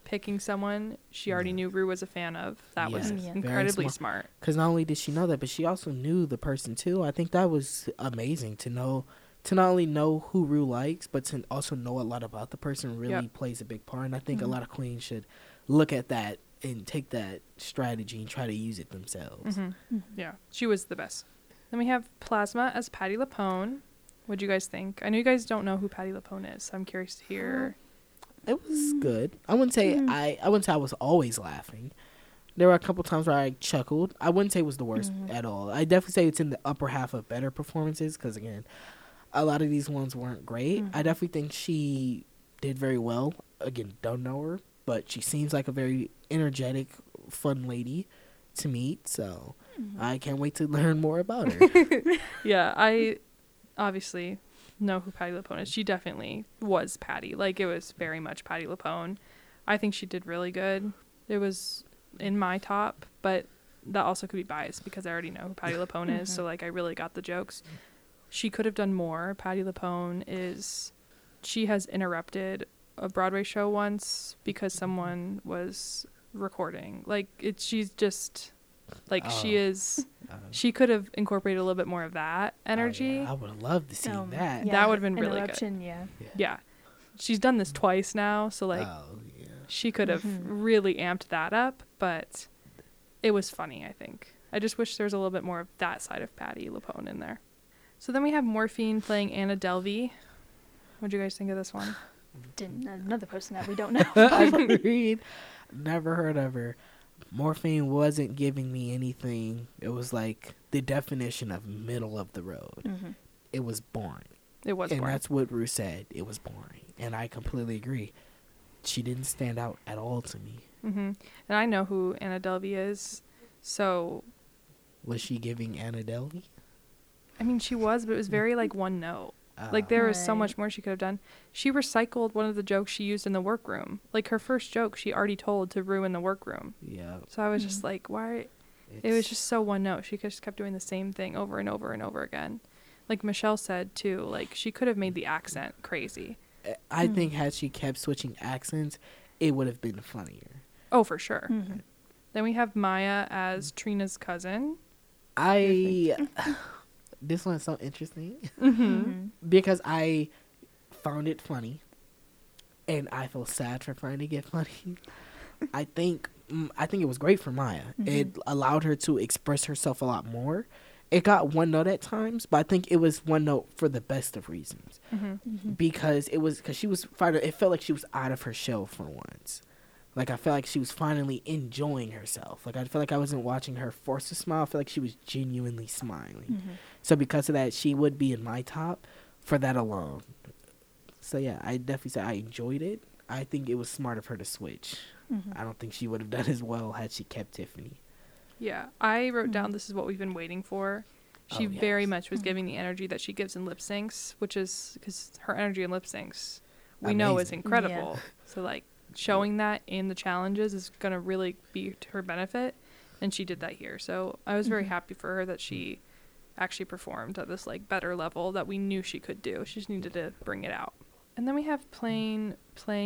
picking someone she already knew Rue was a fan of. That was Yeah. incredibly Very smart. Because not only did she know that, but she also knew the person too. I think that was amazing to know, to not only know who Rue likes, but to also know a lot about the person really Yep. plays a big part. And I think a lot of queens should look at that and take that strategy and try to use it themselves. Yeah, she was the best. Then we have Plasma as Patti LuPone. What'd you guys think? I know you guys don't know who Patti LuPone is, so I'm curious to hear. It was good. I wouldn't say I wouldn't say I was always laughing. There were a couple times where I chuckled. I wouldn't say it was the worst at all. I definitely say it's in the upper half of better performances because, again, a lot of these ones weren't great. I definitely think she did very well. Again, don't know her, but she seems like a very energetic, fun lady to meet. So I can't wait to learn more about her. Yeah, I obviously know who Patti LuPone is. She definitely was Patti. Like, it was very much Patti LuPone. I think she did really good. It was in my top, but that also could be biased because I already know who Patti LuPone is. So, like, I really got the jokes. She could have done more. Patti LuPone she has interrupted a Broadway show once because someone was recording. Like, she's just, like, she could have incorporated a little bit more of that energy. Oh, yeah. I would have loved to see that. That would've been really good. Interruption, yeah. Yeah. She's done this twice now, so, like, she could have really amped that up, but it was funny, I think. I just wish there was a little bit more of that side of Patti LuPone in there. So then we have Morphine playing Anna Delvey. What'd you guys think of this one? Another person that we don't know. Agreed. Never heard of her. Morphine wasn't giving me anything. It was like the definition of middle of the road. It was boring. It was and boring. that's what Rue said. It was boring. And I completely agree. She didn't stand out at all to me. And I know who Anna Delvey is, so... Was she giving Anna Delvey? I mean, she was, but it was very, like, one note. Like, there was so much more she could have done. She recycled one of the jokes she used in the workroom. Like, her first joke she already told to Rue in the workroom. Yeah. So I was just like, why? It was just so one note. She just kept doing the same thing over and over and over again. Like Michelle said, too, like, she could have made the accent crazy. I think had she kept switching accents, it would have been funnier. Oh, for sure. Then we have Maya as Trina's cousin. This one's so interesting because I found it funny, and I feel sad for finding it funny. I think it was great for Maya. It allowed her to express herself a lot more. It got one note at times, but I think it was one note for the best of reasons. Because she was finally, it felt like she was out of her shell for once. Like, I felt like she was finally enjoying herself. Like, I felt like I wasn't watching her force a smile. I felt like she was genuinely smiling. So because of that, she would be in my top for that alone. So, yeah, I definitely say I enjoyed it. I think it was smart of her to switch. I don't think she would have done as well had she kept Tiffany. Yeah, I wrote down this is what we've been waiting for. She yes. very much was giving the energy that she gives in lip syncs, which is because her energy in lip syncs we know is Amazing. incredible. Yeah. So, like, showing that in the challenges is going to really be to her benefit, and she did that here. So I was very happy for her that she actually performed at this, like, better level that we knew she could do. She just needed to bring it out. And then we have playing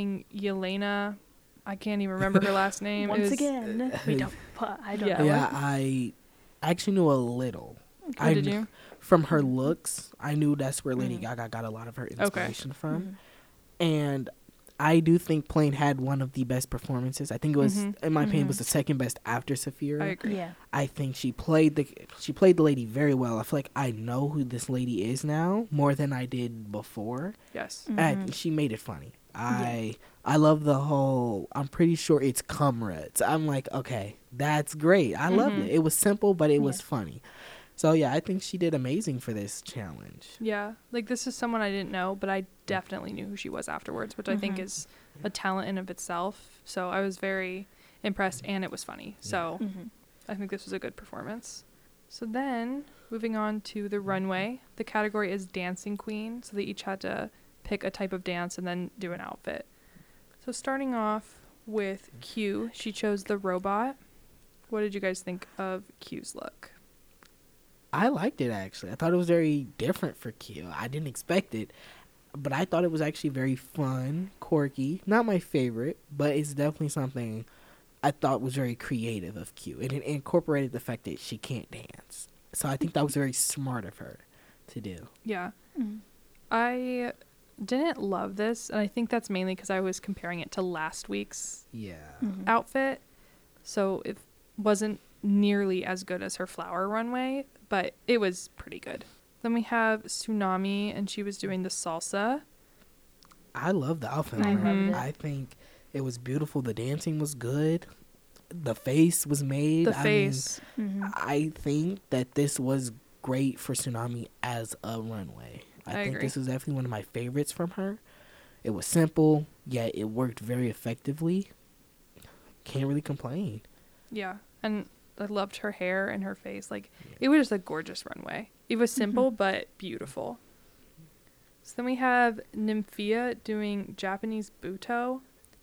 Yelena. I can't even remember her last name. Once again, I don't Yeah. know. Yeah, I actually knew a little. Oh, did you? From her looks, I knew that's where Lady Gaga got a lot of her inspiration from. And I do think Plane had one of the best performances. I think it was, in my opinion, was the second best after Saphira. I agree. Yeah. I think she played the lady very well. I feel like I know who this lady is now more than I did before. Yes. And I think she made it funny. I love the whole, I'm pretty sure it's comrades. I'm like, okay, that's great. I loved it. It was simple, but it was funny. So, yeah, I think she did amazing for this challenge. Yeah. Like, this is someone I didn't know, but I definitely knew who she was afterwards, which I think is a talent in of itself. So I was very impressed, and it was funny. So I think this was a good performance. So then, moving on to the runway, the category is Dancing Queen. So they each had to pick a type of dance and then do an outfit. So starting off with Q, she chose the robot. What did you guys think of Q's look? I liked it, actually. I thought it was very different for Q. I didn't expect it. but I thought it was actually very fun, quirky. Not my favorite, but it's definitely something I thought was very creative of Q. And it incorporated the fact that she can't dance. So I think that was very smart of her to do. Yeah. Mm. I didn't love this, and I think that's mainly because I was comparing it to last week's Yeah. Mhm. outfit. So it wasn't nearly as good as her flower runway, but it was pretty good. Then we have Tsunami, and she was doing the salsa. I love the outfit. I on her. loved it. I think it was beautiful. The dancing was good. The face was made. The face. Mhm. I think that this was great for Tsunami as a runway. I think agree. this was definitely one of my favorites from her. It was simple, yet it worked very effectively. Can't really complain. Yeah. And I loved her hair and her face. Like, it was just a gorgeous runway. It was simple, but beautiful. So then we have Nymphia doing Japanese Buto.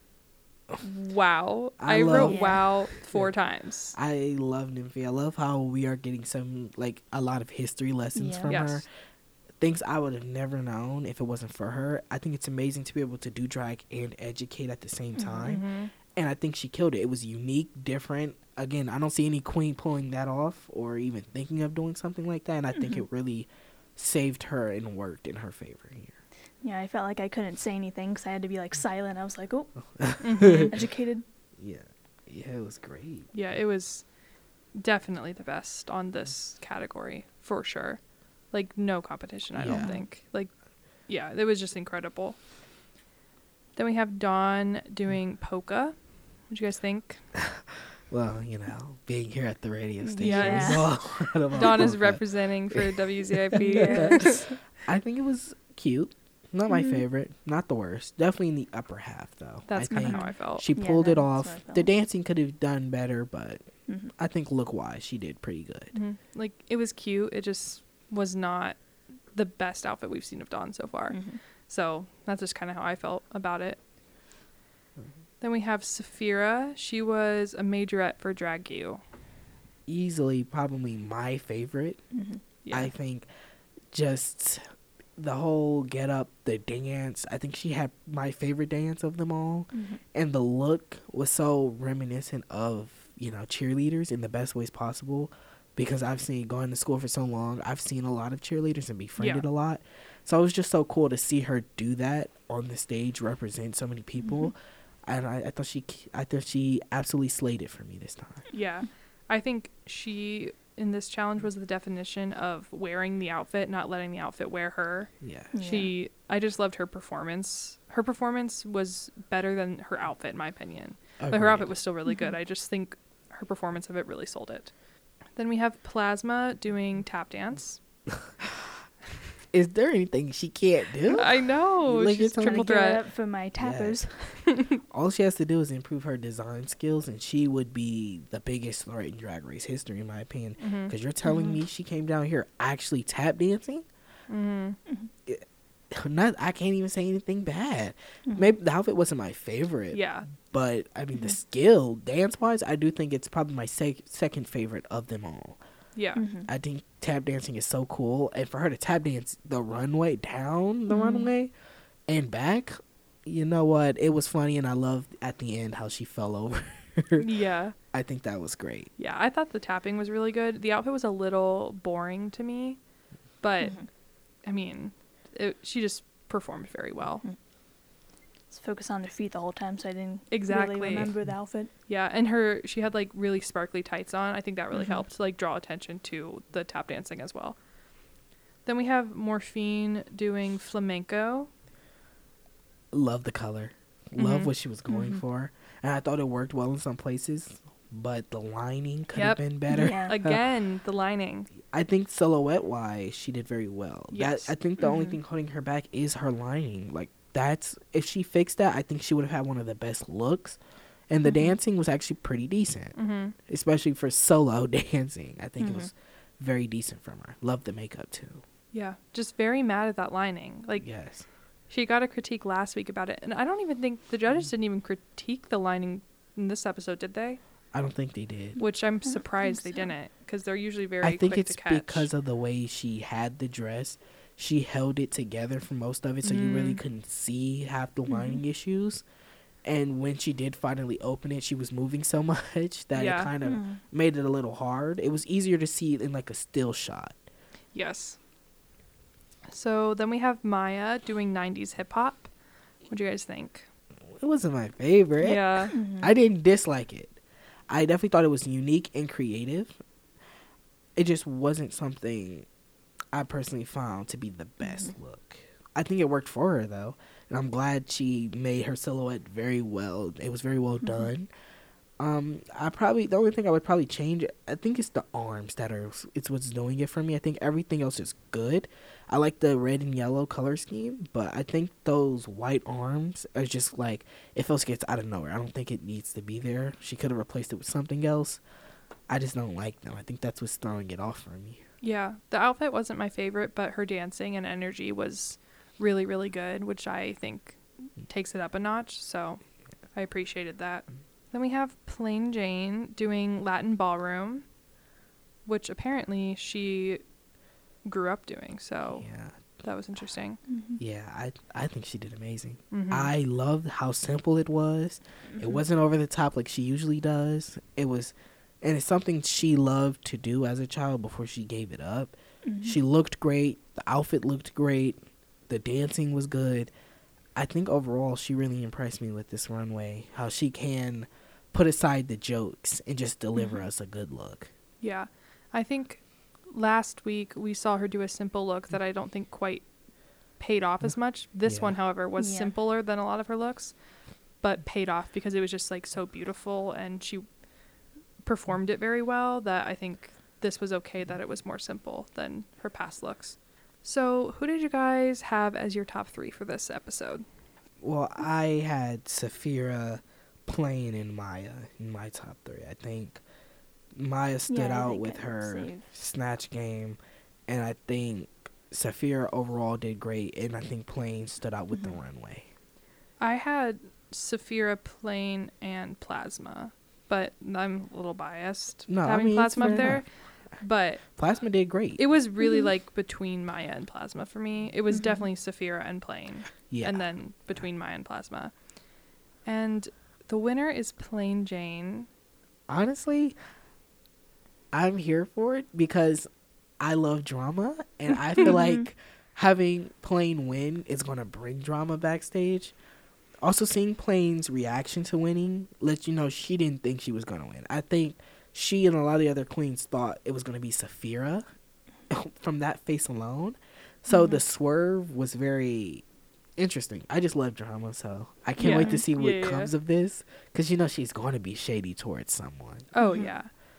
Wow. I I wrote love- wow 4 times. I love Nymphia. I love how we are getting a lot of history lessons Yeah. from Yes. her. Things I would have never known if it wasn't for her. I think it's amazing to be able to do drag and educate at the same time. Mm-hmm. And I think she killed it. It was unique, different. Again, I don't see any queen pulling that off or even thinking of doing something like that. And I think it really saved her and worked in her favor here. Yeah, I felt like I couldn't say anything because I had to be like silent. I was like, oh, Mm-hmm. educated. Yeah. Yeah, it was great. Yeah, it was definitely the best on this category, for sure. Like, no competition, I don't Yeah. think. Like, yeah, it was just incredible. Then we have Dawn doing Polka. What'd you guys think? Well, being here at the radio station. Yes. we know a lot about Dawn is Polka. representing for WZIP. Yes. I think it was cute. Not my Mhm. favorite. Not the worst. Definitely in the upper half, though. That's I kind of think how I felt. she Yeah, pulled it that's off. what I The felt. dancing could have done better, but Mhm. I think look-wise, she did pretty good. Mhm. Like, it was cute. It just was not the best outfit we've seen of Dawn so far. Mhm. So that's just kind of how I felt about it. Then we have Saphira. She was a majorette for Drag You. Easily, probably my favorite. Mhm. Yeah. I think just the whole get up, the dance. I think she had my favorite dance of them all. Mhm. And the look was so reminiscent of, cheerleaders in the best ways possible. Because I've seen, going to school for so long, I've seen a lot of cheerleaders and befriended a lot. So it was just so cool to see her do that on the stage, represent so many people. And I thought she absolutely slayed it for me this time. Yeah. I think she, in this challenge, was the definition of wearing the outfit, not letting the outfit wear her. Yeah. Yeah. I just loved her performance. Her performance was better than her outfit, in my opinion. But her Agreed. outfit was still really good. I just think her performance of it really sold it. Then we have Plasma doing tap dance. Is there anything she can't do? I know. Like, She's it's only triple Give it threat. up for my tappers. All she has to do is improve her design skills, and she would be the biggest threat in Drag Race history, in my opinion. Mhm. Because you're telling me she came down here actually tap dancing? Mhm. I can't even say anything bad. Mhm. Maybe the outfit wasn't my favorite. Yeah. But, I mean, the skill, dance-wise, I do think it's probably my second favorite of them all. Yeah. Mhm. I think tap dancing is so cool. And for her to tap dance the runway, down the runway, and back, you know what? It was funny, and I loved at the end how she fell over. Yeah. I think that was great. Yeah. I thought the tapping was really good. The outfit was a little boring to me, but I mean, she just performed very well. Let's focus on her feet the whole time, so I didn't Exactly. really remember the outfit. Yeah, and she had like really sparkly tights on. I think that really helped to like draw attention to the tap dancing as well. Then we have Morphine doing flamenco. Love the color. Love Mhm. what she was going for. And I thought it worked well in some places, but the lining could have Yep. been better. Yeah. Again, the lining. I think silhouette-wise, she did very well. Yes. I think the only thing holding her back is her lining. Like, if she fixed that, I think she would have had one of the best looks. And the dancing was actually pretty decent, especially for solo dancing. I think it was very decent from her. Love the makeup, too. Yeah, just very mad at that lining. Like, Yes. she got a critique last week about it, and I don't even think the judges didn't even critique the lining in this episode, did they? I don't think they did. Which I'm think surprised they so. didn't, because they're usually very I think quick it's to catch. because of the way she had the dress. she held it together for most of it, so you really couldn't see half the lining issues. And when she did finally open it, she was moving so much that it kind of made it a little hard. It was easier to see it in like a still shot. Yes. So then we have Maya doing 90s hip hop. What do you guys think? It wasn't my favorite. Yeah. I didn't dislike it. I definitely thought it was unique and creative. It just wasn't something I personally found to be the best look. I think it worked for her, though. And I'm glad she made her silhouette very well. It was very well done. The only thing I would probably change, I think it's the arms it's what's doing it for me. I think everything else is good. I like the red and yellow color scheme, but I think those white arms are just like, it feels like it's out of nowhere. I don't think it needs to be there. She could have replaced it with something else. I just don't like them. I think that's what's throwing it off for me. Yeah. The outfit wasn't my favorite, but her dancing and energy was really, really good, which I think takes it up a notch. So I appreciated that. Then we have Plain Jane doing Latin ballroom, which apparently she grew up doing. So Yeah. that was interesting. Yeah, I think she did amazing. I loved how simple it was. It wasn't over the top like she usually does. And it's something she loved to do as a child before she gave it up. She looked great. The outfit looked great. The dancing was good. I think overall she really impressed me with this runway. How she can put aside the jokes and just deliver us a good look. Yeah. I think last week we saw her do a simple look that I don't think quite paid off as much. This one, however, was simpler than a lot of her looks, but paid off because it was just like so beautiful and she performed it very well that I think this was okay that it was more simple than her past looks. So who did you guys have as your top 3 for this episode? Well, I had Saphira, Plain, and Maya in my top 3. I think Maya stood out with her snatch game, and I think Saphira overall did great, and I think Plain stood out with the runway. I had Saphira, Plain, and Plasma, but I'm a little biased having Plasma up there. But Plasma did great. It was really like between Maya and Plasma for me. It was definitely Saphira and Plain. Yeah. And then between Maya and Plasma. And the winner is Plain Jane. Honestly, I'm here for it because I love drama, and I feel like having Plain win is going to bring drama backstage. Also, seeing Plain's reaction to winning lets you know she didn't think she was going to win. I think she and a lot of the other queens thought it was going to be Saphira from that face alone. So the swerve was very interesting. I just love drama, so I can't wait to see what comes of this. Because you know she's going to be shady towards someone. Oh, yeah.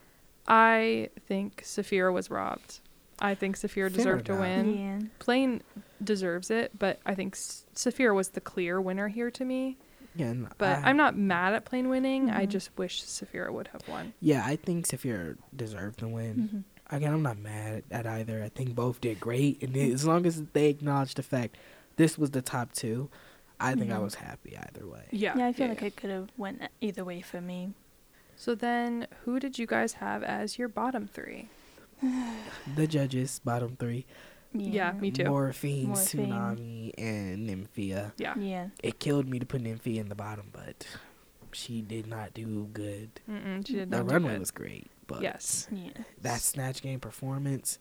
I think Saphira was robbed. I think Saphira deserved to win. Yeah. Plain deserves it, but I think Saphira was the clear winner here to me. Yeah, But I'm not mad at Plain winning. I just wish Saphira would have won. Yeah, I think Saphira deserved to win. Again, I'm not mad at either. I think both did great. And as long as they acknowledge the fact this was the top 2, I think I was happy either way. Yeah, I feel like it could have went either way for me. So then, who did you guys have as your bottom 3? The judges, bottom 3. Yeah, me too. Morphine, Tsunami, and Nymphia. Yeah. It killed me to put Nymphia in the bottom, but she did not do good. She did not The do runway good. was great, but Yes. that Snatch Game performance,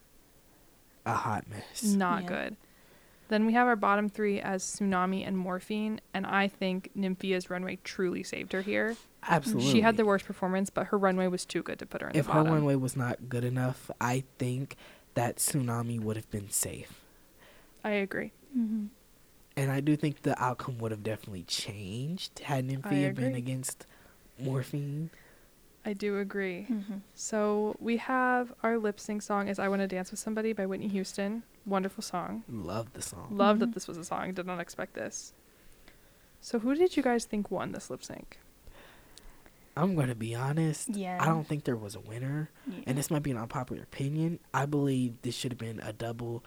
a hot mess. Not good. Then we have our bottom 3 as Tsunami and Morphine, and I think Nymphia's runway truly saved her here. Absolutely. She had the worst performance, but her runway was too good to put her in If the bottom. her runway was not good enough, I think that Tsunami would have been safe. I agree. And I do think the outcome would have definitely changed had Nymphia been against Morphine. I do agree. So we have our lip sync song is I Want to Dance With Somebody by Whitney Houston. Wonderful song. Love the song. Love that this was a song. Did not expect this. So who did you guys think won this lip sync? I'm going to be honest. Yeah. I don't think there was a winner. Yeah. And this might be an unpopular opinion. I believe this should have been a double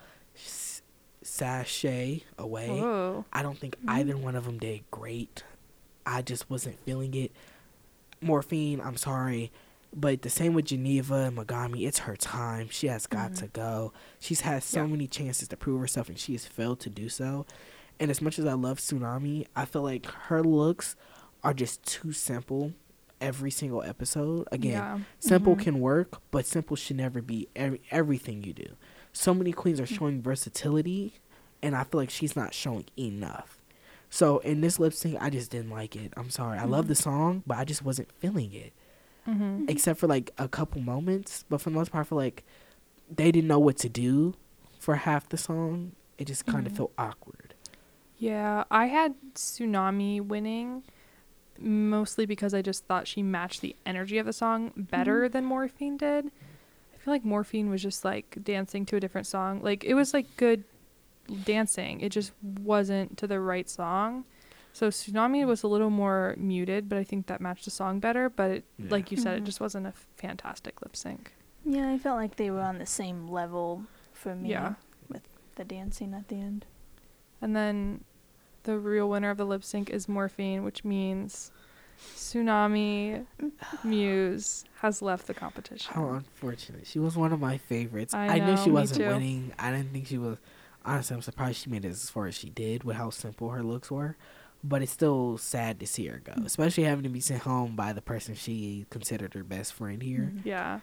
sachet away. Oh. I don't think either one of them did great. I just wasn't feeling it. Morphine, I'm sorry. But the same with Geneva and Megami. It's her time. She has got to go. She's had so many chances to prove herself, and she has failed to do so. And as much as I love Tsunami, I feel like her looks are just too simple every single episode. Again, simple can work, but simple should never be everything you do. So many queens are showing versatility, and I feel like she's not showing enough. So in this lip sync, I just didn't like it. I'm sorry. I love the song, but I just wasn't feeling it. Except for like a couple moments. But for the most part, I feel like they didn't know what to do for half the song. It just kind of felt awkward. Yeah, I had Tsunami winning mostly because I just thought she matched the energy of the song better than Morphine did. I feel like Morphine was just like dancing to a different song. Like it was like good dancing. It just wasn't to the right song. So Tsunami was a little more muted, but I think that matched the song better. But it, like you said, it just wasn't a fantastic lip sync. Yeah, I felt like they were on the same level for me with the dancing at the end. And then the real winner of the lip sync is Morphine, which means Tsunami Muse has left the competition. How unfortunate. She was one of my favorites. I knew know, she me wasn't too. winning. I didn't think she was. Honestly, I'm surprised she made it as far as she did with how simple her looks were. But it's still sad to see her go, especially having to be sent home by the person she considered her best friend here. Yeah.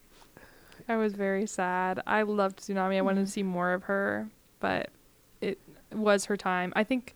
I was very sad. I loved Tsunami. I wanted to see more of her, but it was her time. I think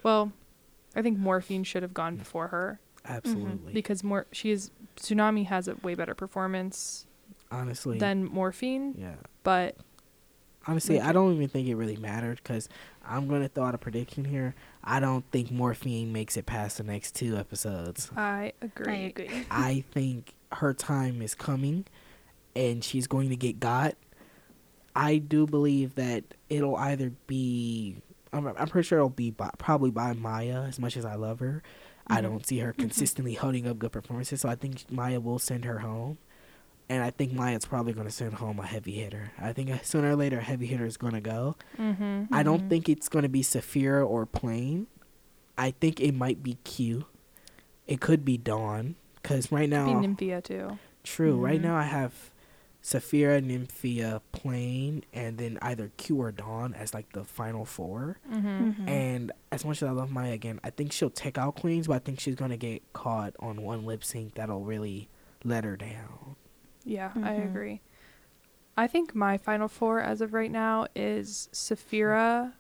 Morphine should have gone before her Absolutely. because Tsunami has a way better performance Honestly. than Morphine. Yeah. But honestly, I don't even think it really mattered because I'm going to throw out a prediction here. I don't think Morphine makes it past the next 2 episodes. I agree. I agree. I think her time is coming and she's going to get got. I do believe that it'll either be, I'm pretty sure it'll be probably by Maya, as much as I love her. I don't see her consistently holding up good performances, so I think Maya will send her home. And I think Maya's probably going to send home a heavy hitter. I think sooner or later a heavy hitter is going to go. I don't think it's going to be Saphira or Plain. I think it might be Q. It could be Dawn. Because right now... Be Nymphia too. True. Right now I have Saphira, Nymphia, Plain, and then either Q or Dawn as like the final 4. And as much as I love Maya again, I think she'll take out Queens, but I think she's going to get caught on one lip sync that'll really let her down. Yeah, I agree. I think my final 4 as of right now is Saphira,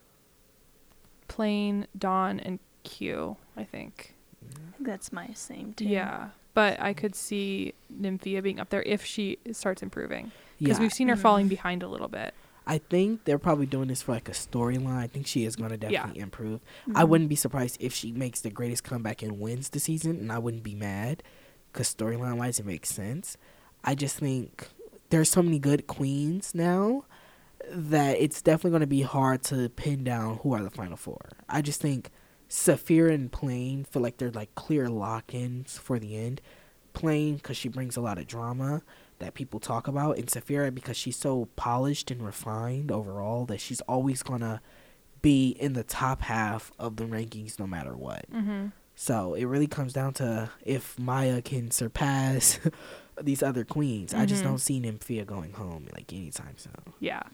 Plain, Dawn, and Q, I think. That's my same too. Yeah, but I could see Nymphia being up there if she starts improving. Because Yeah. we've seen her falling behind a little bit. I think they're probably doing this for like a storyline. I think she is going to definitely improve. I wouldn't be surprised if she makes the greatest comeback and wins the season, and I wouldn't be mad because storyline wise it makes sense. I just think there's so many good queens now that it's definitely going to be hard to pin down who are the final 4. I just think Saphira and Plain feel like they're like clear lock-ins for the end. Plain because she brings a lot of drama that people talk about, and Saphira because she's so polished and refined overall that she's always going to be in the top half of the rankings no matter what. So it really comes down to if Maya can surpass these other queens. I just don't see Nymphia going home like anytime soon. Yeah.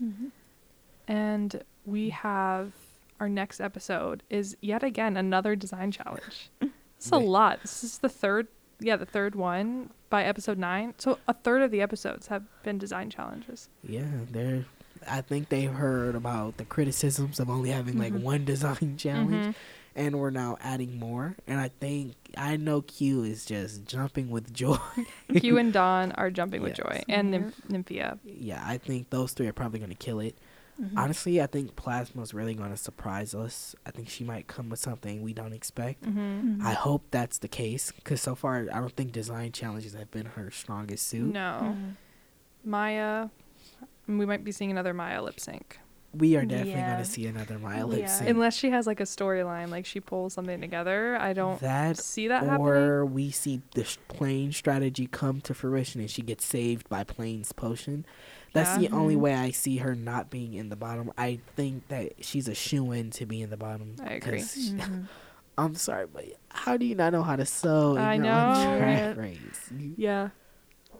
And we have our next episode is yet again another design challenge. It's a lot. This is the third one by episode 9. So a third of the episodes have been design challenges. Yeah, I think they heard about the criticisms of only having like one design challenge, and we're now adding more. And I know Q is just jumping with joy. Q and Dawn are jumping with Yes. joy, and Nymphia. Yeah, I think those 3 are probably going to kill it. Honestly, I think Plasma's really going to surprise us. I think she might come with something we don't expect. I hope that's the case, because so far I don't think design challenges have been her strongest suit. No. Maya, we might be seeing another Maya lip sync. We are definitely Yeah. going to see another Maya lip Yeah. sync. Unless she has like a storyline, like she pulls something together. I don't see that happening. Or we see the Plain strategy come to fruition and she gets saved by Plain's potion. That's the only way I see her not being in the bottom. I think that she's a shoo-in to be in the bottom. I agree. 'Cause I'm sorry, but how do you not know how to sew in I your know, own right? Drag Race? Yeah.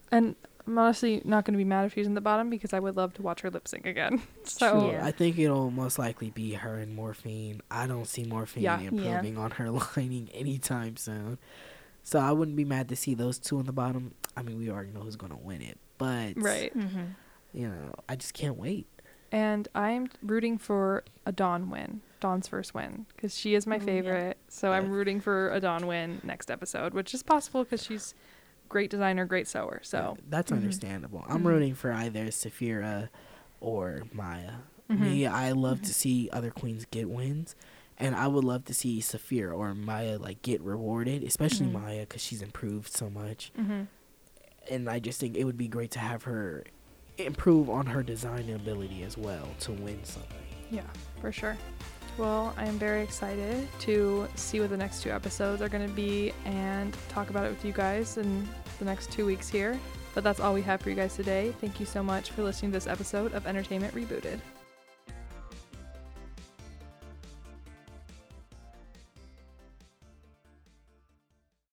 And I'm honestly not going to be mad if she's in the bottom because I would love to watch her lip sync again. So True. Yeah. I think it'll most likely be her and Morphine. I don't see Morphine Yeah. improving on her lining anytime soon. So I wouldn't be mad to see those two on the bottom. I mean, we already know who's going to win it. But, right. you know, I just can't wait. And I'm rooting for a Dawn win, Dawn's first win, because she is my Ooh, yeah. favorite. So I'm rooting for a Dawn win next episode, which is possible because she's great designer, great sewer. So That's understandable. I'm rooting for either Saphira or Maya. Me, I love to see other queens get wins. And I would love to see Saphira or Maya like get rewarded, especially Maya because she's improved so much. And I just think it would be great to have her improve on her design ability as well to win something. yeah, for sure. Well, I am very excited to see what the next 2 episodes are going to be and talk about it with you guys in the next 2 weeks here. But that's all we have for you guys today. Thank you so much for listening to this episode of Entertainment Rebooted.